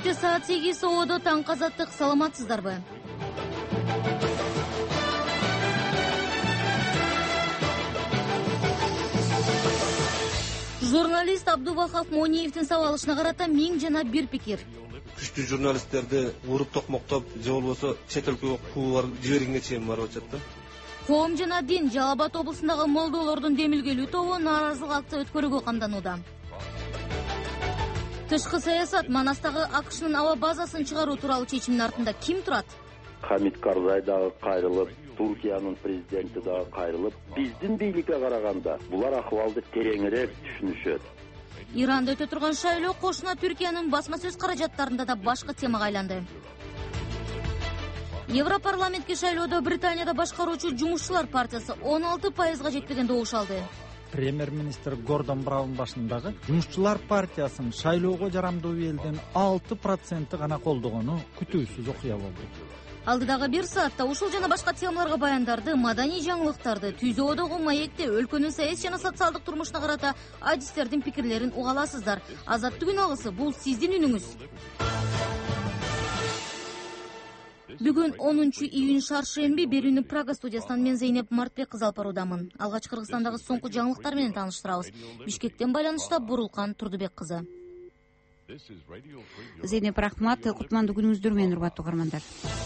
Кенттте саат 8 ободо таңкы азаттык. Саламатсыздарбы? Журналист Абдувахап Мониевдин сабалышына карата 1000 жана бир пикир. Күчтүү журналисттерди уруп токмоктоп, же болбосо чет өлкөгө куугар жибергенге чейин барып атат да. Коом жана дин Жалал Абад облусундагы молдолордун демилгелүү тобу нааразылык акция өткөрүүгө камданууда. Тышкы саясат Манастагы АКШнын аба базасын чыгаруу тууралуу чечимдин артында ким турат? Хамид Карзай дагы кайрылып, Туркиянын президенти дагы кайрылып, биздин бийликке караганда булар акыбалды тереңирээк түшүнүшөт. Иранда өтө турган шайлоо кошуна Түркиянын басма сөз каражаттарында да башка темага айланды. Европарламентке шайлоодо Британияда башкаруучу жумушчулар партиясы 16% жетпеген добуш алды. Премьер-министр Гордон Браун башындагы жумушчулар партиясынын шайлоого жарамдуу элдин 6% гана колдогону күтүүсүз окуя болду. Алдыдагы бир саатта ушул жана башка темаларга баяндарды, маданий жаңылыктарды, түзөөдөгү маекте өлкөнүн саясий жана социалдык турмушуна карата адистердин пикирлерин уга аласыздар. Азаттык үн алысы бул сиздин үнүңүз. Бүгүн 10 июнь шаршемби берүүнү Прага студиясынан мен Зейнеп Мартбек кызы алып баруудамын. Алгач Кыргызстандагы соңку жаңылыктар менен тааныштырабыз. Бишкектен байланышта Бурулкан Турдубек кызы. Зейнеп, рахмат. Кутмандуу күнүңүздөр менен, урматтуу угармандар.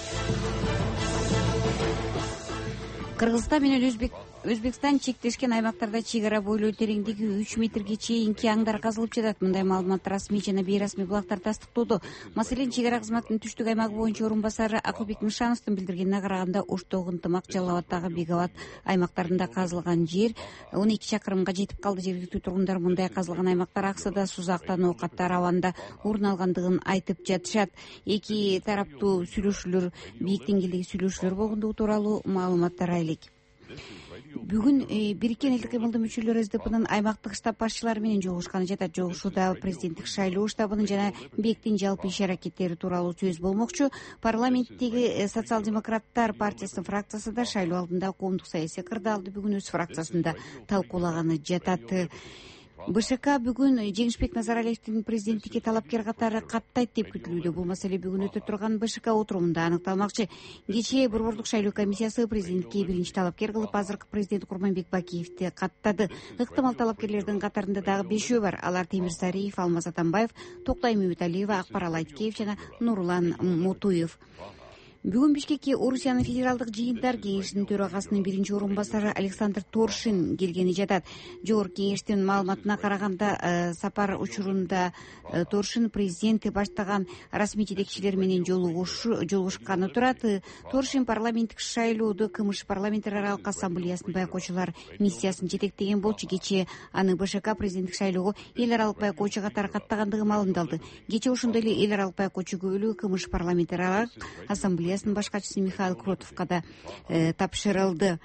Кыргызстан менен Өзбекстан чектешкен аймактарда чек ара бойлуу тереңдиги 3 метрге чейинки аңдар казылып жатат. Мындай маалымат расмий жана бейрасмий булактар тастыктоодо. Маселен, чек ара кызматынын түштүк аймагы боюнча орун басары Акылбек Мишановдун билдиргенине караганда, Оштогу, Ынтымак, Жалал Абаддагы, Бегабад аймактарында казылган жер 12 чакырымга жетип калды. Жергиликтүү тургундар мындай казылган аймактар Аксыда, Сузакта, Ноокатта, Раванда орун алгандыгын айтып жатышат. Эки тараптуу сүйлөшүүлөр, бийик деңгээлдеги сүйлөшүүлөр болгондугу тууралуу маалыматтар айлык. Бүгүн Бириккен элдик кыймылдын мүчөлөрү СДПнын аймактык штаб башчылары менен жолугушканы жатат. Жолугушууда президенттик шайлоо штабынын жана БЕКтин жалпы иш аракеттери тууралуу сөз болмокчу. Парламенттеги социал-демократтар партиясынын фракциясы да шайлоо алдында коомдук саясий кырдаалды бүгүн өз фракциясында талкуулаганы жатат. БШК бүгүн Жеңишбек Назаралиевдин президенттикке талапкер катары каттайт деп күтүлүүдө. Бул маселе бүгүн өтө турган БШК отурумунда аныкталмакчы. Кечээ Борбордук шайлоо комиссиясы президентке биринчи талапкер кылып, азыркы президент Курманбек Бакиевди каттады. Ыктымал талапкерлердин катарында дагы 5 бар. Алар Темир Сариев, Алмаз Атамбаев, Токтай Мөмөталиева, Акбарал Айткеев жана Нурлан Мутуев. Бүгүн Бишкекке Орусиянын федералдык жыйынтар кеңешинин төрагасынын биринчи орун басары Александр Торшин келгени жатат. Жогорку кеңештин маалыматына караганда, сапар учурунда Торшин президент баштаган расмий жетекчилер менен жолугушканы турат. Торшин парламенттик шайлоодо КМШ парламенттер аралык ассамблеясынын байкоочулар миссиясын жетектеген болчу. Кечээ аны БШК президенттик шайлоого эл аралык байкоочу катары каттагандыгы маалымдалды. Кечээ ошондой эле эл аралык байкоочу көбөлүгү КМШ парламенттер аралык ассамблея башкачысы Михаил Кротовко да тапшырылды.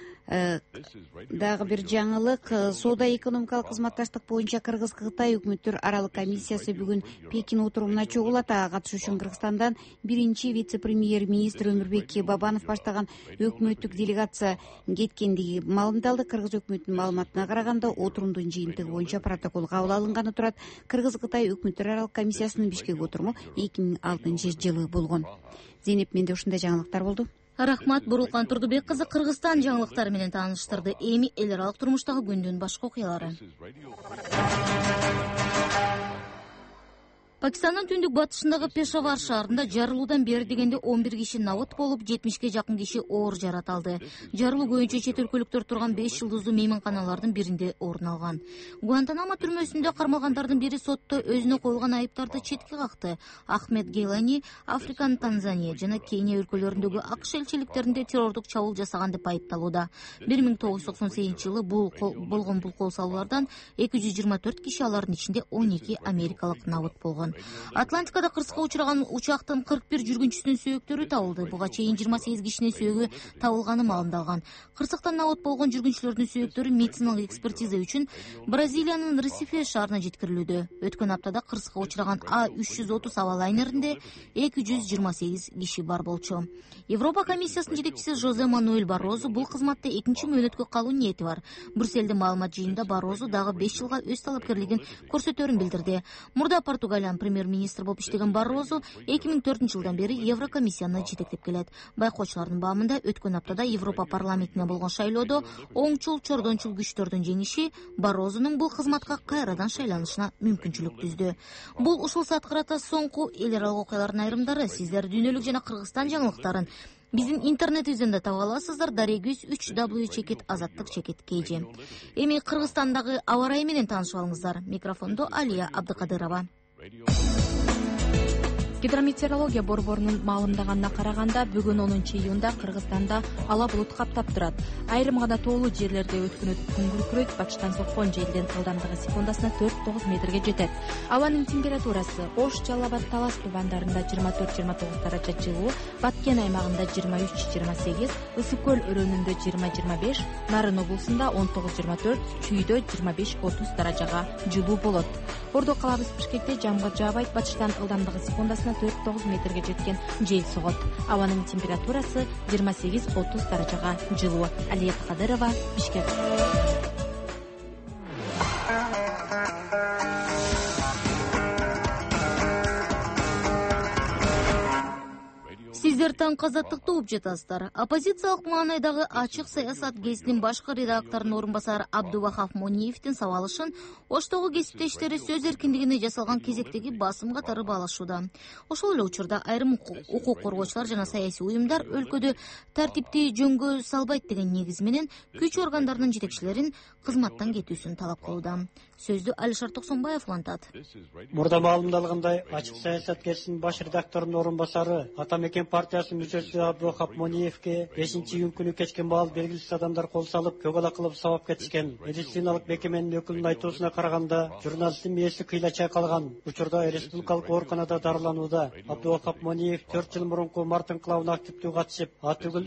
Дагы бир жаңылык, соода-экономикалык кызматташтык боюнча Кыргыз-Кытай өкмөттөр аралык комиссиясы бүгүн Пекин отурумуна чогулат. Ага катышуу үчүн Кыргызстандан биринчи вице-премьер-министр Өмүрбек Бабанов баштаган өкмөттүк делегация кеткендиги маалымдалды. Кыргыз өкмөтүнүн маалыматына караганда, отурумдун жыйынтыгы боюнча протокол кабыл алынганы турат. Кыргыз-Кытай өкмөттөр аралык комиссиясынын Бишкек отуруму 2006-жылы болгон. Зейнеп, менде ушундай жаңылыктар болду. Рахмат. Бурулкан Турдубек кызы Кыргызстан жаңылыктары менен тааныштырды. Эми эл аралык турмуштагы күндүн башка окуялары. Пакистандын түндүк батышындагы Пешавар шаарында жарылуудан бери дегенде 11 киши набыт болуп, 70ге жакын киши оор жарат алды. Жарылуу көбүнчө чет өлкөлүктөр турган 5 жылдыздуу мейманканалардын биринде орун алган. Гуантанамо түрмөсүндө кармалгандардын бири сотто өзүнө коюлган айыптарды четке какты. Ахмед Гейлани Африканын Танзания жана Кения өлкөлөрүндөгү АКШ элчиликтеринде террордук чабуул жасаган деп айыпталууда. 1998-жылы болгон бул кол салуулардан 224 киши, алардын ичинде 12 америкалык набыт болгон. Атлантикада кырсыкка учураган учактын 41 жүргүнчүсүнүн сөөктөрү табылды. Буга чейин 28 кишинин сөөгү табылганы маалымдалган. Кырсыктан набыт болгон жүргүнчүлөрдүн сөөктөрү медициналык экспертиза үчүн Бразилиянын Ресифе шаарына жеткирилүүдө. Өткөн аптада кырсыкка учураган А330 аба лайнеринде 228 киши бар болчу. Европа комиссиясынын жетекчиси Жозе Мануэль Баррозу бул кызматта 2-нчи мөөнөткө калуу ниети бар. Брюссельдин маалымат жыйынында Баррозу дагы 5 жылга өз талапкерлигин көрсөтөрүн билдирди. Мурда Португалиянын премьер-министр болуп иштеген Баррозу 2004-жылдан бери Еврокомиссияны жетектеп келет. Байкоочулардын баамында өткөн аптада Европа парламентине болгон шайлоодо оңчул чордончул күчтөрдүн жеңиши Баррозунун бул кызматка кайрадан шайланышына мүмкүнчүлүк түздү. Бул ушул саат карата соңку эл аралык окуялардын айрымдары. Сиздер дүйнөлүк жана Кыргызстан жаңылыктарын биздин интернетибизден таба аласыздар. Дарегүз 3w.azаттык.kg. Эми Кыргызстандагы аба ырайы менен таанышып алыңыздар. Микрофондо Алия Абдыкадырова. Гидрометеорология борборунун маалымдаганына караганда бүгүн 10-июнда Кыргызстанда ала булут каптап турат. Айрым гана тоолуу жерлерде өткөн күн күркүрөйт, батыштан соккон желдин ылдамдыгы секундасына 4-9 метрге жетет. Абанын температурасы Ош, Жалал Абад, Талас тубандарында 24-29 даража жылуу, Баткен аймагында 23-28, Ысык көл өрөөнүндө 20-25, Нарын облусунда 19-24, Чүйдө 25-30 даражага жылуу болот. Ордо калабыз Бишкекте жамгыр жаабайт, батыштан ылдамдыгы секундасына 4-9 метрге жеткен жел согот. Абанын температурасы 28-30 даражага жылуу. Алия Абдыкадырова, Бишкек. Сиздер таңкы азаттыкты угуп жатасыздар. Оппозициялык маанайдагы ачык саясат гезитинин башкы редакторунун орун басары Абдувахап Мониевдин сабалышын Оштогу кесиптештери сөз эркиндигине жасалган кезектеги басым катары баалашууда. Ошол эле учурда айрым укук коргоочулар жана саясий уюмдар өлкөдө тартипти жөнгө салбайт деген негиз менен күч органдарынын жетекчилерин кызматтан кетүүсүн талап кылууда. Сөздү Алишер Токсонбаев улантат. Мурда маалымдалгандай, ачык саясат гезитинин баш редакторунун орун басары Атамекен партиясынын мүчөсү Абдувахап Мониевке 5-июнь күнү кечкен маал белгисиз адамдар кол салып, көгала кылып сабап кетишкен. Медициналык мекеменин өкүлүнүн айтуусуна караганда, журналисттин мээси кыйла чайкалган. Учурда республикалык ооруканада дарыланууда. Абдувахап Мониев 4 жыл мурунку март инкылабына активдүү катышып, атүгүл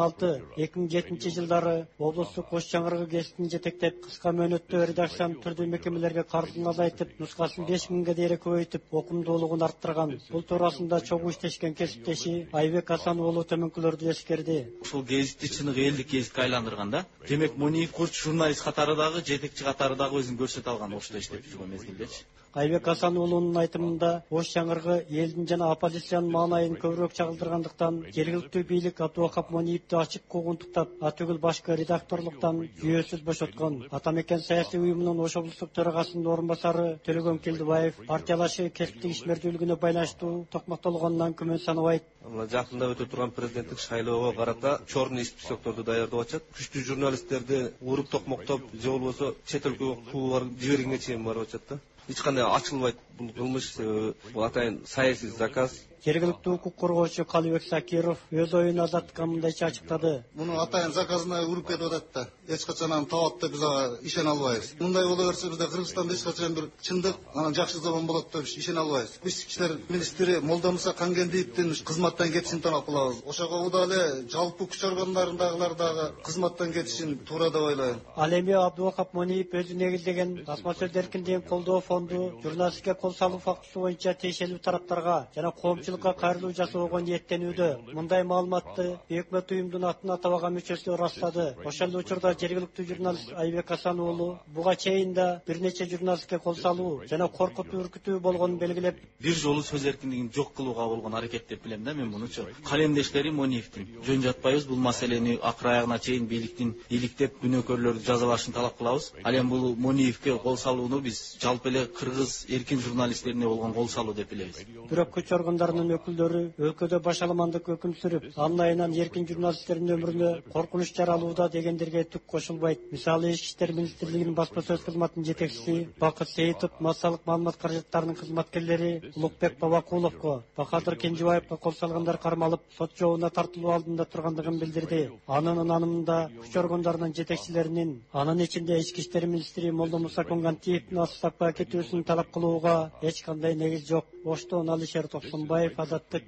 2006-2007 жылдары облустук Ош Чаңыргы гезитин жетектеп, кыска мөөнөттө редакциянын түрдүү мекемелерге каржысын азайтып, нускасын 5000ге дейин көбөйтүп, окумдуулугун арттырган. Бул туурасында чогуу иштешкен кесиптеши Айбек Асан уулу төмөнкүлөрдү эскерди. Ушул гезитти чыныгы элдик гезитке айландырганда, демек Мониев курч журналист катары дагы, жетекчи катары дагы өзүн көрсөтө алган Ошто иштеп жүргөн мезгилдечи. Айбек Асан уулунун айтымында, Ош Чаңыргы элдин жана оппозициянын маанайын көбүрөөк чагылдыргандыктан, жергиликтүү бийлик Абдувахап Мониевди ачык куугунтуктап, атүгүл башкы редакторлуктан жүйөсүз бошоткон. Атамекен саясий уюмунун Ош облустук төрагасынын орун басары Төлөгөн Келдибаев партиялашы кесиптик ишмердүүлүгүнө байланыштуу токмотолгонунан күмөн санабайт. Жакында өтүп турган президенттик шайлоого карата чорный списокторду даярдап атышат. Күчтүү журналисттерди уруп токмоктоп, же болбосо чет өлкөгө кууп жибергенге чейин барып атышат да. Эч кандай ачылбайт бул кылмыш, бул атайын саясий заказ. Жергиликтүү укук коргоочу Калыбек Сакиров өз оюн азаттыкка мындайча ачыктады. Муну атайын заказына уруп кетип атат да. Эч качан аны табат деп биз ага ишене албайбыз. Мындай боло берсе бизде Кыргызстанда эч качан бир чындык, анан жакшы заман болот деп ишене албайбыз. Биз иштер министри Молдомуса Кангендиевдин кызматтан кетишин талап кылабыз. Ошого дагы жалпы күч органдарындагылар дагы кызматтан кетишин туура деп ойлойм. Ал эми Абдувахап Мониев өзү негиздеген басма сөз эркиндигин колдоо фонду журналистке кол салуу фактысы боюнча тиешелүү тараптарга жана коомчулукка кайрылуу жасоого ниеттенүүдө. Мындай маалыматты өкмөт уюмдун атын атабаган мүчөсү ырастады. Ошол учурда жергиликтүү журналист Айбек Асан уулу буга чейин да бир нече журналистке кол салуу жана коркутуу үркүтүү болгонун белгилеп, бир жолу сөз эркиндигин жок кылууга болгон аракет деп билем да мен мунучу. Калемдештери Мониевдин жөн жатпайбыз, бул маселени акыр аягына чейин бийликтин иликтеп күнөөкөрлөрдү жазалашын талап кылабыз. Ал эми бул Мониевке кол салууну биз жалпы эле кыргыз эркин журналисттерине болгон кол салуу деп билебиз. Бирок күч органдарынын өкүлдөрү өлкөдө башаламандык өкүм сүрүп, анын айынан эркин журналисттердин өмүрүнө коркунуч жаралууда дегендерге түк кошулбайт. Мисалы, Ички иштер министрлигинин басма сөз кызматынын жетекчиси Бакыт Сейитов, массалык маалымат каражаттарынын кызматкерлери Улукбек Бабакуловго, Бахадыр Кенжебаевге кол салгандар кармалып, сот жообуна тартылуу алдында тургандыгын билдирди. Анын ынанымында күч органдарынын жетекчилеринин, анын ичинде Ички иштер министри Молдомуса Конгантиевдин отставкага кетүүсүн талап кылууга эч кандай негиз жок. Оштон Алишер Токсонбаев, Азаттык.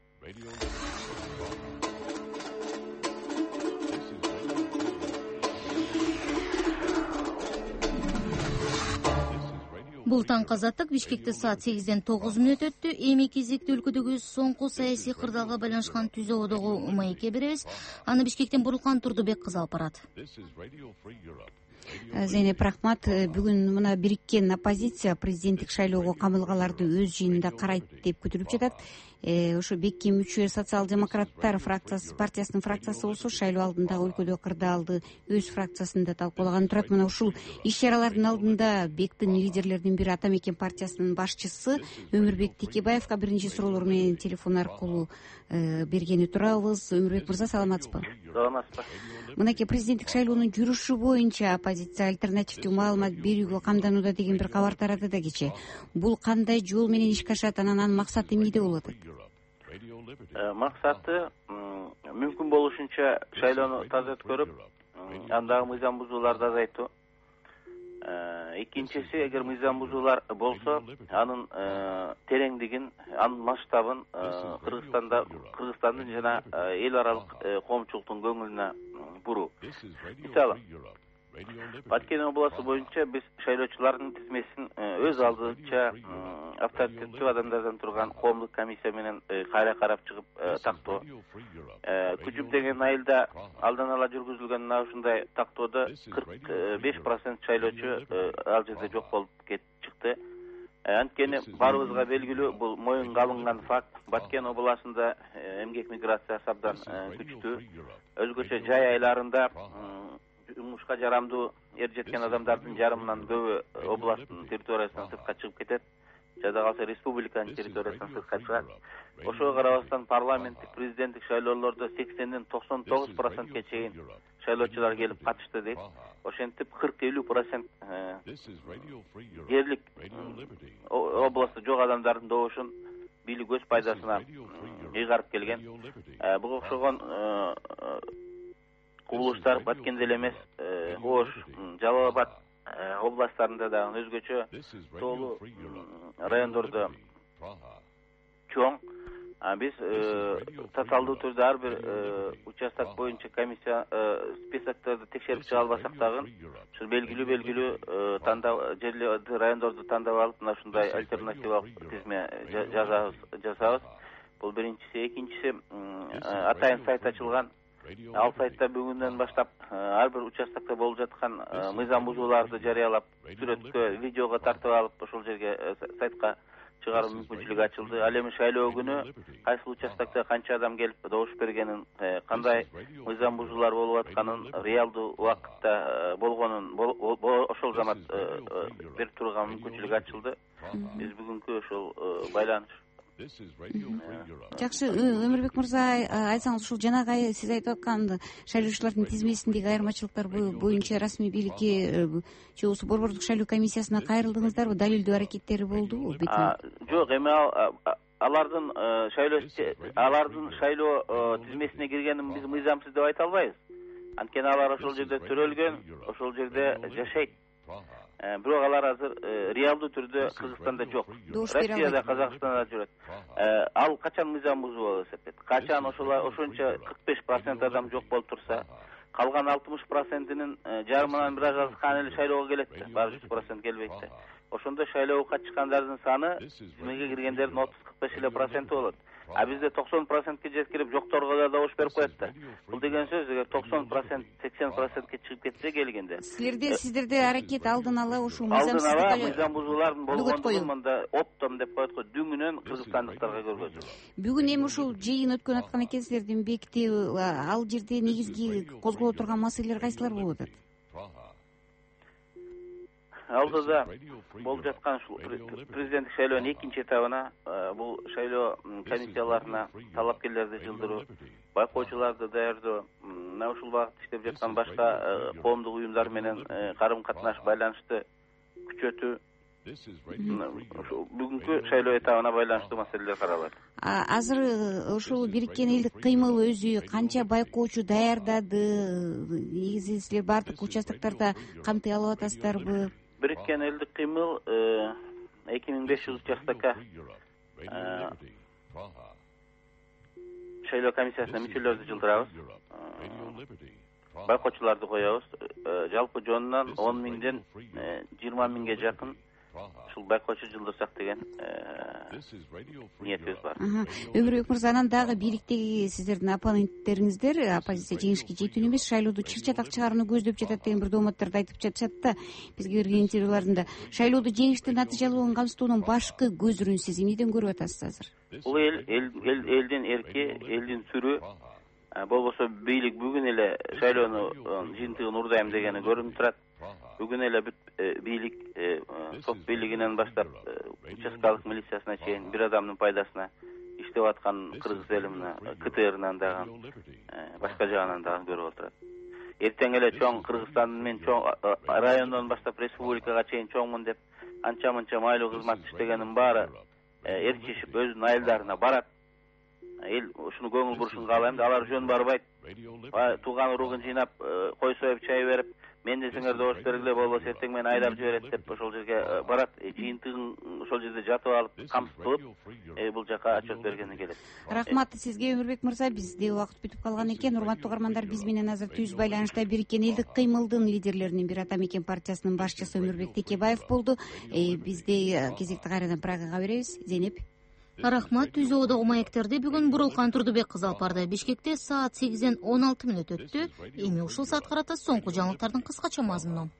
Бул таңкы Азаттык. Бишкекте саат 8-ден 9 мүнөт өттү. Эми кезекти өлкөдөгү соңку саясий кырдаалга байланышкан түзөөдөгү маекке беребиз. Аны Бишкектен Бурулкан Турдубек кызы алып барат. Зейнеп, рахмат. Бүгүн мына бириккен оппозиция президенттик шайлоого камылгаларды өз жыйынында карайт деп күтүлүп жатат. Ошо бекке мүчө социал-демократтар партиясынын фракциясы болсо шайлоо алдындагы өлкөдөгү кырдаалды өз фракциясында талкуулаган турат. Мына ушул иш чаралардын алдында бектин лидерлеринин бири Ата Мекен партиясынын башчысы Өмүрбек Текебаевга биринчи суроолор менен телефон аркылуу бергени турабыз. Өмүрбек мырза, саламатсызбы? Саламатсызбы. Мынакей президенттик шайлоонун жүрүшү боюнча оппозиция альтернативдүү маалымат берүүгө камданууда деген бир кабар тарады да кечээ. Бул кандай жол менен ишке ашат, анан максаты эмнеде болуп атат? Максаты мүмкүн болушунча шайлоону таза өткөрүп, андагы мыйзам бузууларды азайтуу. Экинчиси, эгер мыйзам бузуулар болсо, анын тереңдигин, анын масштабын Кыргызстандын жана эл аралык коомчулуктун көңүлүнө буруу. Мисалы, Баткен областы боюнча биз шайлоочулардын тизмесин өз алдынча авторитеттүү адамдардан турган коомдук комиссия менен кайра карап чыгып тактоо. Күчүм деген айылда алдан ала жүргүзүлгөн мына ушундай тактоодо 45% шайлоочу ал жерде жок болуп чыкты. Анткени баарыбызга белгилүү, бул моюнга алынган факт. Баткен областында эмгек миграциясы абдан күчтүү. Өзгөчө жай айларында жумушка жарамдуу ер жеткен адамдардын жарымынан көбү областтын территориясынан сыртка чыгып кетет. Жада калса республиканын территориясынан сыртка чыгат. Ошого карабастан парламенттик, президенттик шайлоолордо 80ден 99%ке чейин шайлоочулар келип катышты дейт. Ошентип 40-50% жерлик областта жок адамдардын добушун бийлик өз пайдасына ыйгарып келген. Буга окшогон кубулуштар Баткенде эле эмес, Ош, Жалал Абад областтарында да өзгөчө тоолуу райондордо чоң. Биз тоталдуу түрдө ар бир участок боюнча комиссия списокторду текшерип чыга албасак дагы, ушул белгилүү тандоо жерлерди, райондорду тандап алып, мына ушундай альтернативалык тизме жасабыз. Бул биринчиси. Экинчиси, атайын сайт ачылган. Ал сайтта бүгүндөн баштап ар бир участокто болуп жаткан мыйзам бузууларды жарыялап, сүрөткө, видеого тартып алып, ошол жерге сайтка чыгаруу мүмкүнчүлүгү ачылды. Ал эми шайлоо күнү кайсы участокто канча адам келип добуш бергенин, кандай мыйзам бузуулар болуп атканын, реалдуу убакытта болгонун ошол замат берип турууга мүмкүнчүлүк ачылды. Биз бүгүнкү ошол байланыш. Жакшы, Өмүрбек мырза, айтсаңыз, ушул жанагы сиз айтып аткан шайлоочулардын тизмесиндеги айырмачылыктар боюнча расмий бийликке же болбосо борбордук шайлоо комиссиясына кайрылдыңыздарбы? Далилдөө аракеттери болдубу? Жок, эми алардын шайлоо тизмесине киргенин биз мыйзамсыз деп айта албайбыз. Анткени алар ошол жерде төрөлгөн, ошол жерде жашайт. Бирок алар азыр реалдуу түрдө Кыргызстанда жок. Россияда, Казакстанда жүрөт. Ал качан мыйзам бузуу болуп эсептейт? Качан ошончо 45% адам жок болуп турса, калган 60%-нин жарымынан бир азган эле шайлоого келет да, баары 100% келбейт да. Ошондо шайлоого катышкандардын саны тизмеге киргендердин 30-45 эле проценти болот. А бизде 90%ке жеткирип жокторго да добуш берип коет да. Бул деген сөз, эгер 90%, 80%ке чыгып кетсе келгенде. Сиздерде аракет алдын ала ушул мыйзам бузуулардын болгондугун мында оптом деп коет го, дүңүнөн кыргызстандыктарга көргөзүү. Бүгүн эми ушул жыйын өткөн аткан экенсиздердин бекти, ал жерде негизги козголо турган маселелер кайсылар болуп атат? Алдыда болуп жаткан ушул президенттик шайлоонун экинчи этабына бул шайлоо комиссияларына талапкерлерди жылдыруу, байкоочуларды даярдоо, мына ушул багытта иштеп жаткан башка коомдук уюмдар менен карым-катнаш байланышты күчөтүү, бүгүнкү шайлоо этабына байланыштуу маселелер каралат. Азыр ушул бириккен элдик кыймыл өзү канча байкоочу даярдады? Негизи силер баардык участоктарда камтый алып атасыздарбы? Бириккен элдик кыймыл 2500 участокка шайлоо комиссиясына мүчөлөрдү жылдырабыз. Байкоочуларды коебуз. Жалпы жонунан 10 миңден 20 миңге жакын ушул байкоочу жылдырсак деген ниетибиз бар. Өмүрбек мырза, анан дагы бийликтеги сиздердин оппоненттериңиздер оппозиция жеңишке жетүүнү эмес, шайлоодо чыр-чатак чыгарууну көздөп жатат деген бир дооматтарды айтып жатышат да, бизге берген интервьюларында. Шайлоодо жеңиштин натыйжалуулугун камсыздоонун башкы көзүрүн сиз эмнеден көрүп атасыз азыр? Бул элдин эрки, элдин сүрү, болбосо бийлик бүгүн эле шайлоонун жыйынтыгын урдайм дегени көрүнүп турат. Бүгүн эле бүт бийлик, сот бийлигинен баштап участкалык милициясына чейин бир адамдын пайдасына иштеп аткан кыргыз элимине, КТРнан дагы, башка жагынан дагы көрүп отурат. Эртең эле чоң Кыргызстандын мен чоң райондон баштап республикага чейин чоңмун деп анча-мынча майлуу кызмат иштегенин баары эрчишип өзүнүн айылдарына барат. Эл ушуну көңүл бурушун каалайм да, алар жөн барбайт. Тууган уругун жыйнап, кой союп, чай берип, мен десеңер добуш бергиле, болбосо эртең мени айдап жиберет деп ошол жерге барат. Жыйынтыгын ошол жерде жатып алып, камсыз кылып, бул жака отчет бергени келет. Рахмат сизге Өмүрбек мырза. Бизде убакыт бүтүп калган экен. Урматтуу угармандар, биз менен азыр түз байланышта Бириккен элдик кыймылдын лидерлеринин бири Атамекен партиясынын башчысы Өмүрбек Текебаев болду. Бизде кезекти кайрадан Прагага беребиз. Зейнеп. Рахмат. Түз оодогу маектерде бүгүн Бурулкан Турдубек кызы алып барды. Бишкекте саат 8-ден 16 мүнөт өттү. Эми ушул саат карата соңку жаңылыктардын кыскача мазмуну.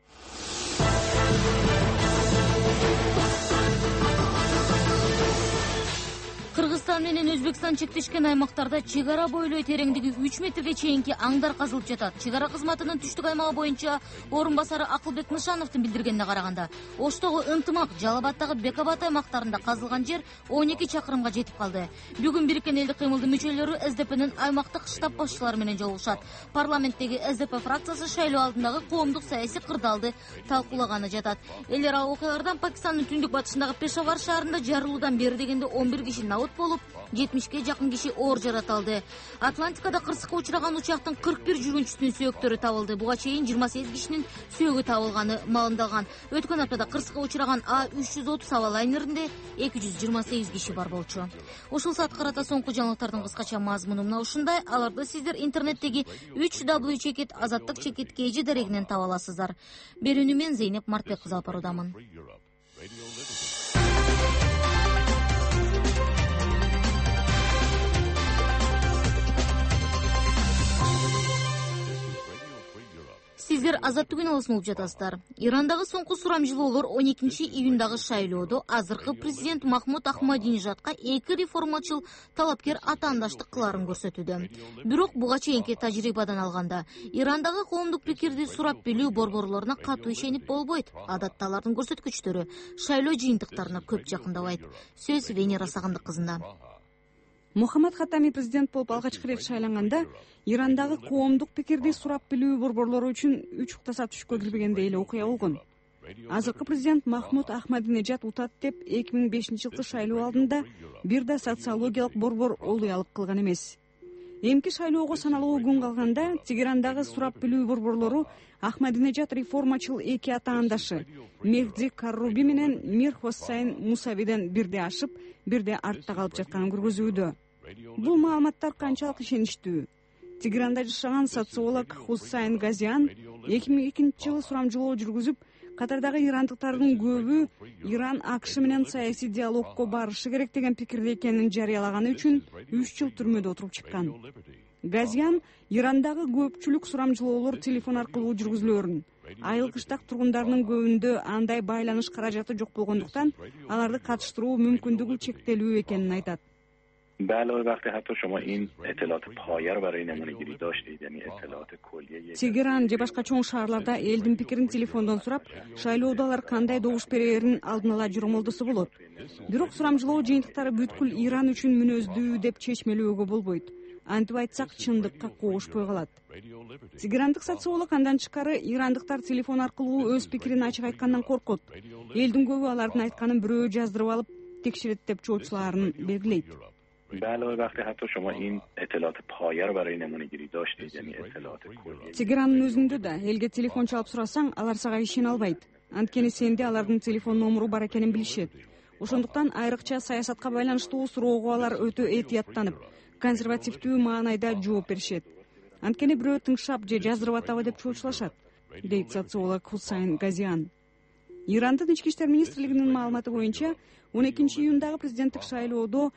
Кыргызстан менен Өзбекстан чектешкен аймактарда чек ара бойлой тереңдиги 3 метрге чейинки аңдар казылып жатат. Чек ара кызматынын түштүк аймагы боюнча орун басары Акылбек Нышановдун билдиргенине караганда, Оштогу Ынтымак, Жалал-Абадтагы Бекабат аймактарында казылган жер 12 чакырымга жетип калды. Бүгүн Бириккен элдик кыймылдын мүчөлөрү СДПнын аймактык штаб башчылары менен жолугушат. Парламенттеги СДП фракциясы шайлоо алдындагы коомдук саясий кырдаалды талкуулаганы жатат. Элер окуялардан Пакистандын түндүк батышындагы Пешавар шаарында жарылуудан бери дегенде 11 киши болуп, 70ке жакын киши оор жараталды. Атлантикада кырсыкка учураган учактын 41 жүргүнчүсүнүн сөөктөрү табылды. Буга чейин 28 кишинин сөөгү табылганы маалымдалган. Өткөн аптада кырсыкка учураган А330 аба лайнеринде 228 киши бар болчу. Ушул саат карата соңку жаңылыктардын кыскача мазмуну мына ушундай. Аларды сиздер интернеттеги 3W азаттык чекит KG дарегинен таба аласыздар. Берүүнү мен Зейнеп Мартбек кызы алып баруудамын. Сиздер азаттык күн алысын угуп жатасыздар. Ирандагы соңку сурамжылоолор 12-июндагы шайлоодо азыркы президент Махмуд Ахмадинежадка 2 реформачыл талапкер атаандаштык кылаарын көрсөтүүдө. Бирок буга чейинки тажрыйбадан алганда, Ирандагы коомдук пикирди сурап билүү борборлоруна катуу ишенип болбойт. Адатта алардын көрсөткүчтөрү шайлоо жыйынтыктарына көп жакындабайт. Сөз Венера Сагындык кызында. Мухаммад Хаттами президент болуп алгачкы ирет шайланганда Ирандагы коомдук пикирди сурап билүү борборлору үчүн 3 уктаса түшкө кирбегендей эле окуя болгон. Азыркы президент Махмуд Ахмадинежад утат деп 2005-жылкы шайлоо алдында бир да социологиялык борбор олуялык кылган эмес. Эмки шайлоого саналуу күн калганда Тегерандагы сурап билүү борборлору Ахмадинежад реформачыл 2 атаандашы Мехди Карруби менен Мир Хоссайн Мусавиден бирде ашып, бирде артта калып жатканын көргөзүүдө. Бул маалыматтар канчалык ишеничтүү? Тегеранда жашаган социолог Хуссайн Газиан 2002-жылы сурамжылоо жүргүзүп, катардагы ирандыктардын көбү Иран АКШ менен саясий диалогко барышы керек деген пикирде экенин жарыялаганы үчүн 3 жыл түрмөдө отуруп чыккан. Газиан Ирандагы көпчүлүк сурамжылоолор телефон аркылуу жүргүзүлөрүн, айыл кыштак тургундарынын көбүндө андай байланыш каражаты жок болгондуктан аларды катыштыруу мүмкүндүгү чектелүү экенин айтат. بله وقتی حتی شما این اطلاعات پایه رو برای نمونه‌گیری داشتید یعنی اطلاعات کلیه Тегеран же башка чоң шаарларда элдин пикирин телефондон сурап, шайлоодо алар кандай добуш берерин алдын ала жормолдосо болот. Бирок сурамжылоо жыйынтыктары бүткүл Иран үчүн мүнөздүү деп чечмелөөгө болбойт. Антип айтсак, чындыкка коошпой калат. Тегерандык социолог андан тышкары ирандыктар телефон аркылуу өз пикирин ачык айткандан коркот. Элдин көбү алардын айтканын бирөө жаздырып алып, текшерет деп чоочуларын белгилейт. علاوه وقتی حتی شما این اطلاعات پایه رو برای نمونه‌گیری داشتید یعنی اطلاعات کلی Тегеранын өзүндө да элге телефон чалып сурасаң, алар сага ишене албайт. Анткени сенде алардын телефон номуру бар экенин билишет. Ошондуктан айрыкча саясатка байланыштуу суроого алар өтө этияттанып, консервативдүү маанайда жооп беришет. Анткени бирөө тыңшап же жаздырып атабы деп чоочулашат, дейт социолог Хуссайн Газиан. Ирандын ички иштер министрлигинин маалыматы боюнча 12-июндагы президенттик шайлоодо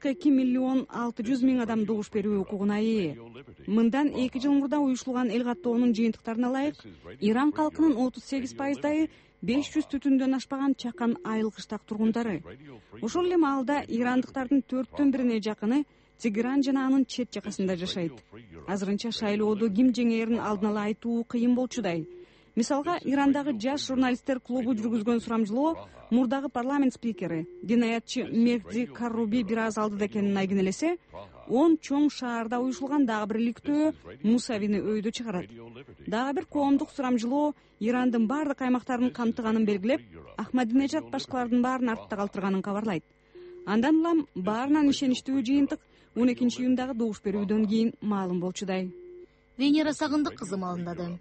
42,6 адам добуш берүү укугуна ээ. Мындан 2 жыл мурда уюштурулган эл каттоонун жыйынтыктарына ылайык, Иран калкынын 38% 500 түтүндөн ашпаган чакан айыл кыштак тургундары. Ошол эле маалда ирандыктардын 4/1 жакыны Тегеран жана анын чет жакасында жашайт. Азырынча шайлоодо ким жеңээрин алдын ала айтуу кыйын болчудай. Мисалга, Ирандагы жаш журналисттер клубу жүргүзгөн сурамжылоо мурдагы парламент спикери, динаятчы Мехди Карруби бир аз алдыда экенин айгинелесе, 10 чоң шаарда уюштурулган дагы бир иликтөө Мусавини өйдө чыгарат. Дагы бир коомдук сурамжылоо Ирандын бардык аймактарын камтыганын белгилеп, Ахмадинежад башкалардын баарын артта калтырганын кабарлайт. Андан улам баарынан ишеничтүү жыйынтык 12-июндагы добуш берүүдөн кийин маалым болчудай. Венера Сагындык кызы маалымдады.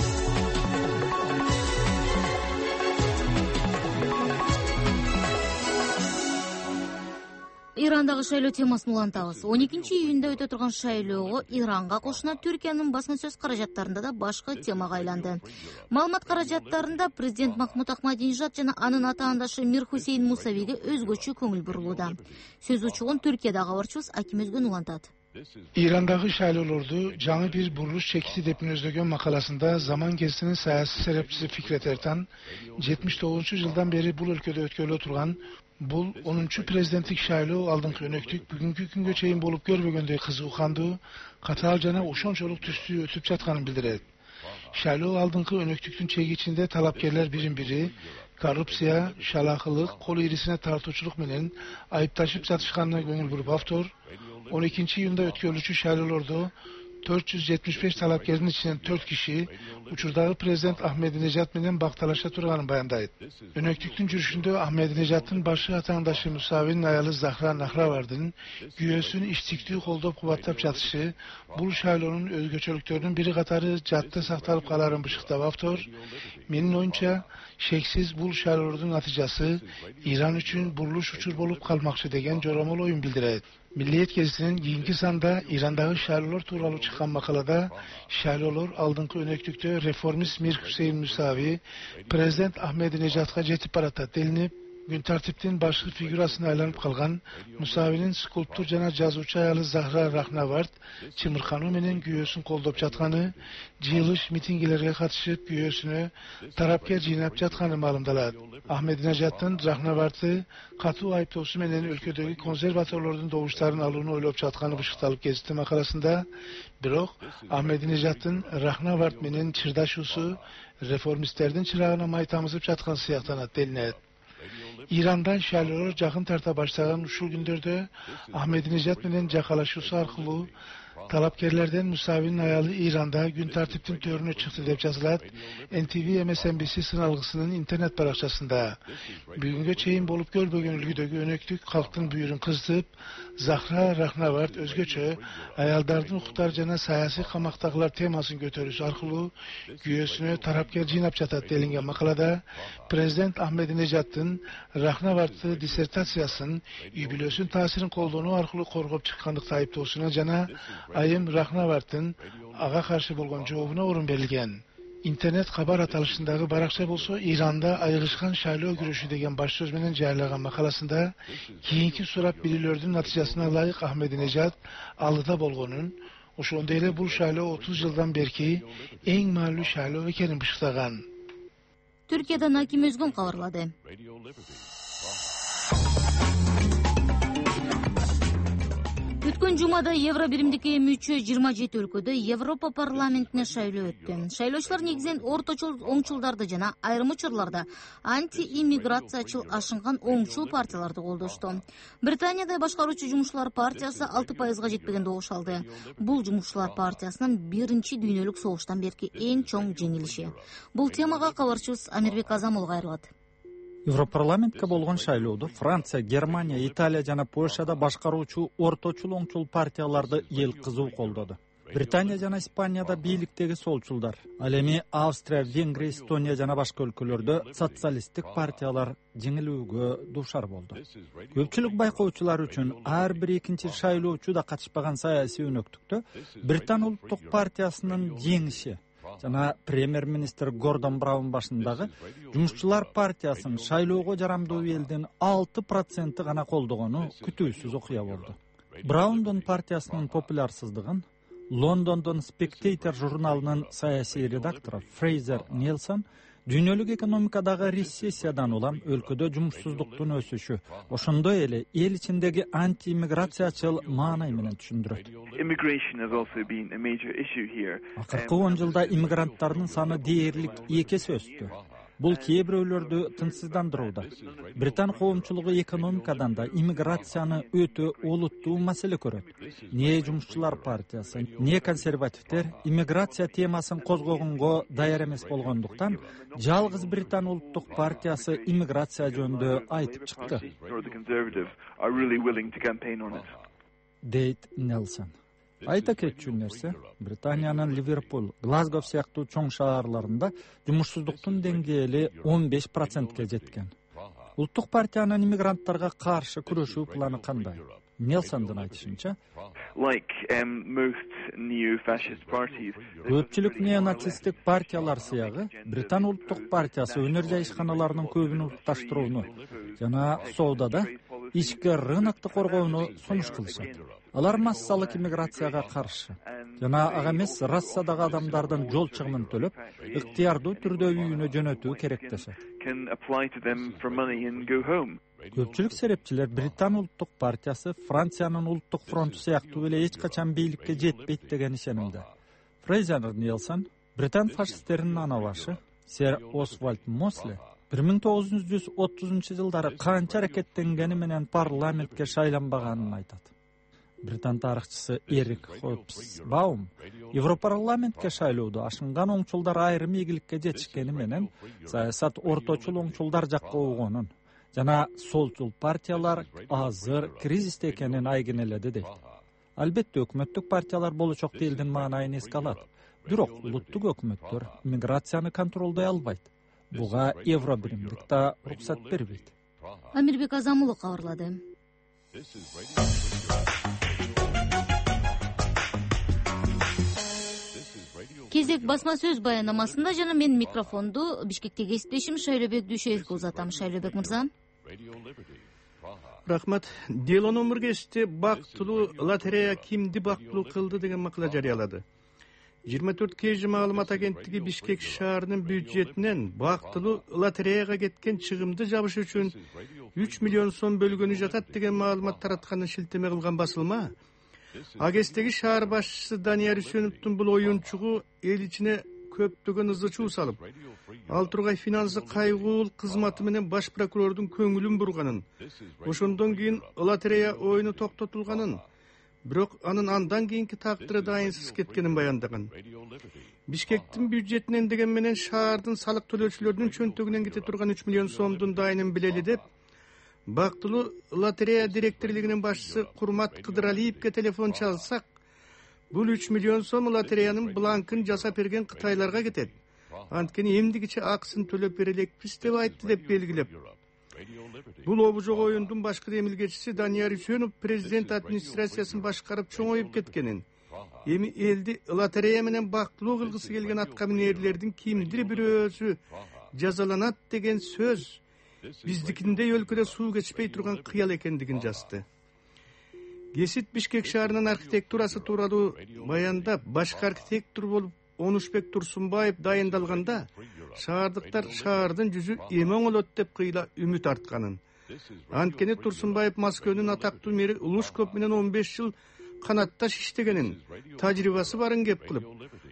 Ирандагы шайлоо темасын улантабыз. 12-июнда өтө турган шайлоого Иранга кошуна Түркиянын басма сөз каражаттарында да башкы темага айланды. Маалымат каражаттарында президент Махмуд Ахмадинежад жана анын атаандашы Мир Хусейн Мусавиге өзгөчө көңүл бурулууда. Сөз учугун Түркиядагы кабарчыбыз Аким Өзгөн улантат. Ирандагы шайлоолорду жаңы бир бурулуш чекиси деп мүнөздөгөн макаласында заман кезинин саясий серепчиси Фикрет Эртан 79-жылдан бери бул өлкөдө өткөрүлө турган бул 10-чу президенттик шайлоо алдыңкы өнөктүк бүгүнкү күнгө чейин болуп көрбөгөндөй кызыккандуу, катаал жана ошончолук түстүү өтүп жатканын билдирет. Шайлоо алдыңкы өнөктүктүн чегичинде талапкерлер бирин-бири коррупция, шалакылык, кол ирисине тартуучулук менен айыпташып жатышканына көңүл буруп, автор 12-июнда өткөрүлүүчү шайлоолордо 475 талапкердин ичинен 4 киши учурдагы президент Ахмединежад менен бакталаша турганын баяндайт. Өнөктүктүн жүрүшүндө Ахмединежаддын башы атаандашы Мусавинин аялы Захра Нахравардын күйөөсүн иштиктүү колдоп кубаттап жатышы бул шайлоонун өзгөчөлүктөрүнүн бири катары жадта сакталып каларын бышыктап, автор менин оюмча шексиз бул шайлоолордун натыйжасы Иран үчүн бурулуш учур болуп калмакчы деген жоромол оюн билдирет. Миллиет гезитинин кийинки санда Ирандагы шайлоолор тууралуу чыккан макалада шайлоолор алдыңкы өнөктүктө реформист Мир Хусейн Мусави президент Ахмединежадга жетип баратат делинип, күн тартиптин башкы фигурасына айланып калган Мусавинин скульптор жана жазуучу аялы Захра Рахнавард чымыркануу менен күйөөсүн колдоп жатканы, жыйылыш митингилерге катышып күйөөсүнө тарапкер жыйнап жатканы маалымдалат. Ахмединежаддын Рахнаварды катуу айыптоосу менен өлкөдөгү консерваторлордун добуштарын алууну ойлоп жатканы бышыкталып кетти макаласында. Бирок Ахмединежаддын Рахнавард менен чырдашуусу реформисттердин чырагына май тамызып жаткан сыяктанат делинет. Иранда шайлоолор жакын тарта баштаган ушул күндөрдө Ахмединежад менен жакалашуусу аркылуу талапкерлерден Мусавинин аялы Иранда күн тартиптин төрүнө чыкты деп жазылат NTV MSNBC сыналгысынын интернет баракчасында. Бүгүнгө чейин болуп көрбөгөн үлгүдөгү өнөктүк калктын бүйүрүн кыздырып, Захра Рахнавард өзгөчө аялдардын укуктары жана саясий камактагылар темасын көтөрүүсү аркылуу күйөөсүнө тарапкер жыйнап жатат делинген макалада президент Ахмединежаддын Рахнавардты диссертациясын үй бүлөсүнүн таасирин колдонуу аркылуу коргоп чыккандыкта айыптоосуна жана айым Рахнавардтын ага каршы болгон жообуна орун берилген. Интернет кабар аталышындагы баракча болсо Иранда айрышкан шайлоо күрөшү деген баш сөз менен жайлаган макаласында кийинки сурап билүүлөрдүн натыйжасына ылайык Ахмединежад алдыда болгонун, ошондой эле бул шайлоо 30 жылдан берки эң маанилүү шайлоо экенин бышыктаган. Түркиядан Аким Өзгөн кабарлады. Өткөн жумада Евро биримдикке мүчө 27 өлкөдө Европа парламентине шайлоо өттү. Шайлоочулар негизинен орточул оңчулдарды жана айрым учурларда анти-иммиграциячыл ашынган оңчул партияларды колдошту. Британияда башкаруучу жумушчулар партиясы 6%га жетпеген добуш алды. Бул жумушчулар партиясынын биринчи дүйнөлүк согуштан берки эң чоң жеңилиши. Бул темага кабарчыбыз Амирбек Азамул кайрылат. Европарламентке болгон шайлоодо Франция, Германия, Италия жана Польшада башкаруучу орточул оңчул партияларды эл кызуу колдоду. Британия жана Испанияда бийликтеги солчулдар, ал эми Австрия, Венгрия, Эстония жана башка өлкөлөрдө социалисттик партиялар жеңилүүгө дуушар болду. Көпчүлүк байкоочулар үчүн ар бир экинчи шайлоочу да катышпаган саясий өнөктүктө Британ улуттук партиясынын жеңиши, жана премьер-министр Гордон Браун башындагы Жумушчулар партиясынын шайлоого жарамдуу элдин 6% гана колдогону күтүүсүз окуя болду. Браундун партиясынын популярсыздыгын Лондондон Spectator журналынын саясий редактору Фрейзер Нельсон дүйнөлүк экономикадагы рецессиядан улам өлкөдө жумушсуздуктун өсүшү, ошондой эле эл ичиндеги антииммиграциячыл маанай менен түшүндүрөт. Акыркы 10 жылда иммигранттардын саны дээрлик 2 эсе өстү. Бул кээ бирөөлөрдү тынчсыздандырууда. Британ коомчулугу экономикадан да иммиграцияны өтө олуттуу маселе көрөт. Не Жумушчулар партиясы, не консервативдер иммиграция темасын козгогонго даяр эмес болгондуктан, жалгыз Британ улуттук партиясы иммиграция жөнүндө айтып чыкты. Дейт Нелсон. Айта кетчү нерсе, Британиянын Ливерпуль, Глазго сыяктуу чоң шаарларында жумушсуздуктун деңгээли 15%ке жеткен. Улуттук партиянын иммигранттарга каршы күрөшүү планы кандай? Нелсондун айтышынча, көпчүлүк неонацисттик партиялар сыягы Британ улуттук партиясы өнөр жайышканаларынын көбүн улутташтырууну жана соодада ички рынокты коргоону сунуш кылышат. Алар массалык иммиграцияга каршы жана ага эмес рассадагы адамдардын жол чыгымын төлөп, ыктыярдуу түрдө үйүнө жөнөтүү керектешет. Көпчүлүк серепчилер Британ улуттук партиясы Франциянын улуттук фронту сыяктуу эле эч качан бийликке жетпейт деген ишенимде. Фрейзер Нельсон, Британ фашисттеринин анабашы Сэр Освальд Мосли 1930 жылдары канча аракеттенгени менен парламентке шайланбаганын айтат. Британ тарыхчысы Эрик Хопсбаум Европарламентке шайлоодо ашынган оңчулдар айрым ийгиликке жетишкени менен саясат орточул оңчулдар жакка огонун жана солчул партиялар азыр кризисте экенин айгинеледи дейт. Албетте өкмөттүк партиялар болочок элдин маанайын эске алат. Бирок улуттук өкмөттөр миграцияны контролдой албайт. Буга Евробиримдик да уруксат бербейт. Амирбек Азамулов кабарлады. Кезек басма сөз баянамасында жана мен микрофонду Бишкектеги кесиптешим Шайлообек Дүйшөевге узатам. Шайлообек мырза. Рахмат. Дело номер кечте бактылуу лотерея кимди бактылуу кылды деген макала жарыялады. 24 KG маалымат агенттиги Бишкек шаарынын бюджетинен бактылуу лотереяга кеткен чыгымды жабыш үчүн 3 миллион сом бөлгөнү жатат деген маалымат таратканын шилтеме кылган басылма. Агестеги шаар башчысы Данияр Үсөновдун бул оюнчугу эл ичине көптөгөн ызы чуу салып, ал тургай финансы кайгуул кызматы менен баш прокурордун көңүлүн бурганын, ошондон кийин лотерея оюну токтотулганын, бирок анын андан кийинки тагдыры дайынсыз кеткенин баяндаган. Бишкектин бюджетинен деген менен шаардын салык төлөөчүлөрдүн чөнтөгүнөн кете турган 3 миллион сомдун дайынын билели деп, бактылуу лотерея директорлигинин башчысы Курмат Кыдыралиевге телефон чалсак, бул 3 миллион сом лотереянын бланкын жасап берген кытайларга кетет. Анткени эмдигиче акысын төлөп бере элекпиз деп айтты деп белгилеп. Бул обужок оюндун башкы эмилгечиси Данияр Үсөнов президент администрациясын башкарып чоңоюп кеткенин, эми элди лотерея менен бактылуу кылгысы келген аткаминерлердин кимдир бирөөсү жазаланат деген сөз биздикиндей өлкөдө суу кечпей турган кыял экендигин жазды. Кесит Бишкек шаарынын архитектурасы тууралуу баяндап, башкы архитектор болуп Онушбек Турсунбаев дайындалганда, шаардыктар шаардын жүзү эме оңолот деп кыйла үмүт артканын. Анткени Турсунбаев Москванын атактуу мэри Лужков менен 15 жыл канатташ иштегенин, тажрыйбасы барын кеп кылып,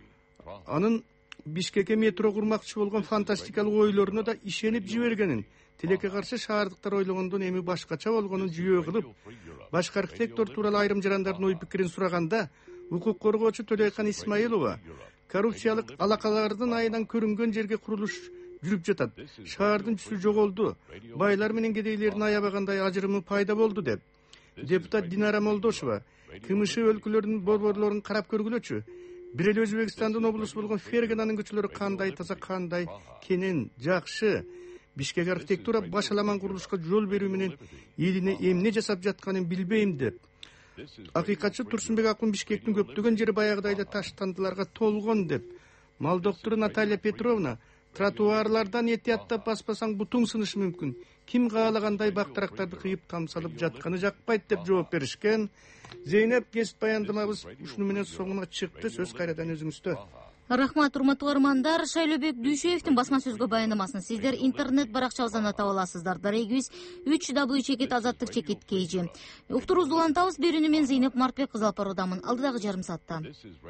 анын Бишкекке метро курмакчы болгон фантастикалык ойлоруна да ишенип жибергенин, тилекке каршы шаардыктар ойлогондон эми башкача болгонун жүйө кылып, башкы архитектор тууралуу айрым жарандардын ой пикирин сураганда, укук коргоочу Төлөйкан Исмаилова коррупциялык алакалардын айынан көрүнгөн жерге курулуш жүрүп жатат. Шаардын түсү жоголду. Байлар менен кедейлердин аябагандай ажырымы пайда болду деп. Депутат Динара Молдошева КМШ өлкөлөрүнүн борборлорун карап көргүлөчү. Бир эле Өзбекстандын облусу болгон Фергенанын көчөлөрү кандай таза, кандай кенен, жакшы. Бишкек архитектура башаламан курулушка жол берүү менен элине эмне жасап жатканын билбейм деп. Акыйкатчы Турсунбек Акун Бишкектин көптөгөн жери баягыдай эле таштандыларга толгон деп Мал доктору Наталья Петровна, тротуарлардан этияттап баспасаң бутуң сынышы мүмкүн. Ким каалагандай бактырактарды кыйып тамсалып жатканы жакпайт деп жооп беришкен. Зейнеп кесип баяндамабыз ушуну менен соңуна чыкты. Сөз кайрадан өзүңүздө. Рахмат, урматтуу көрөрмандар. Шайлообек Дүйшөевдин басма сөзгө баяндамасын сиздер интернет баракчабыздан таба аласыздар. Дарегибиз 3w@azаттык.kg. Уктурубузду улантабыз. Берүүнү мен Зейнеп Мартбек кызы алып баруудамын. Алдыдагы жарым саатта.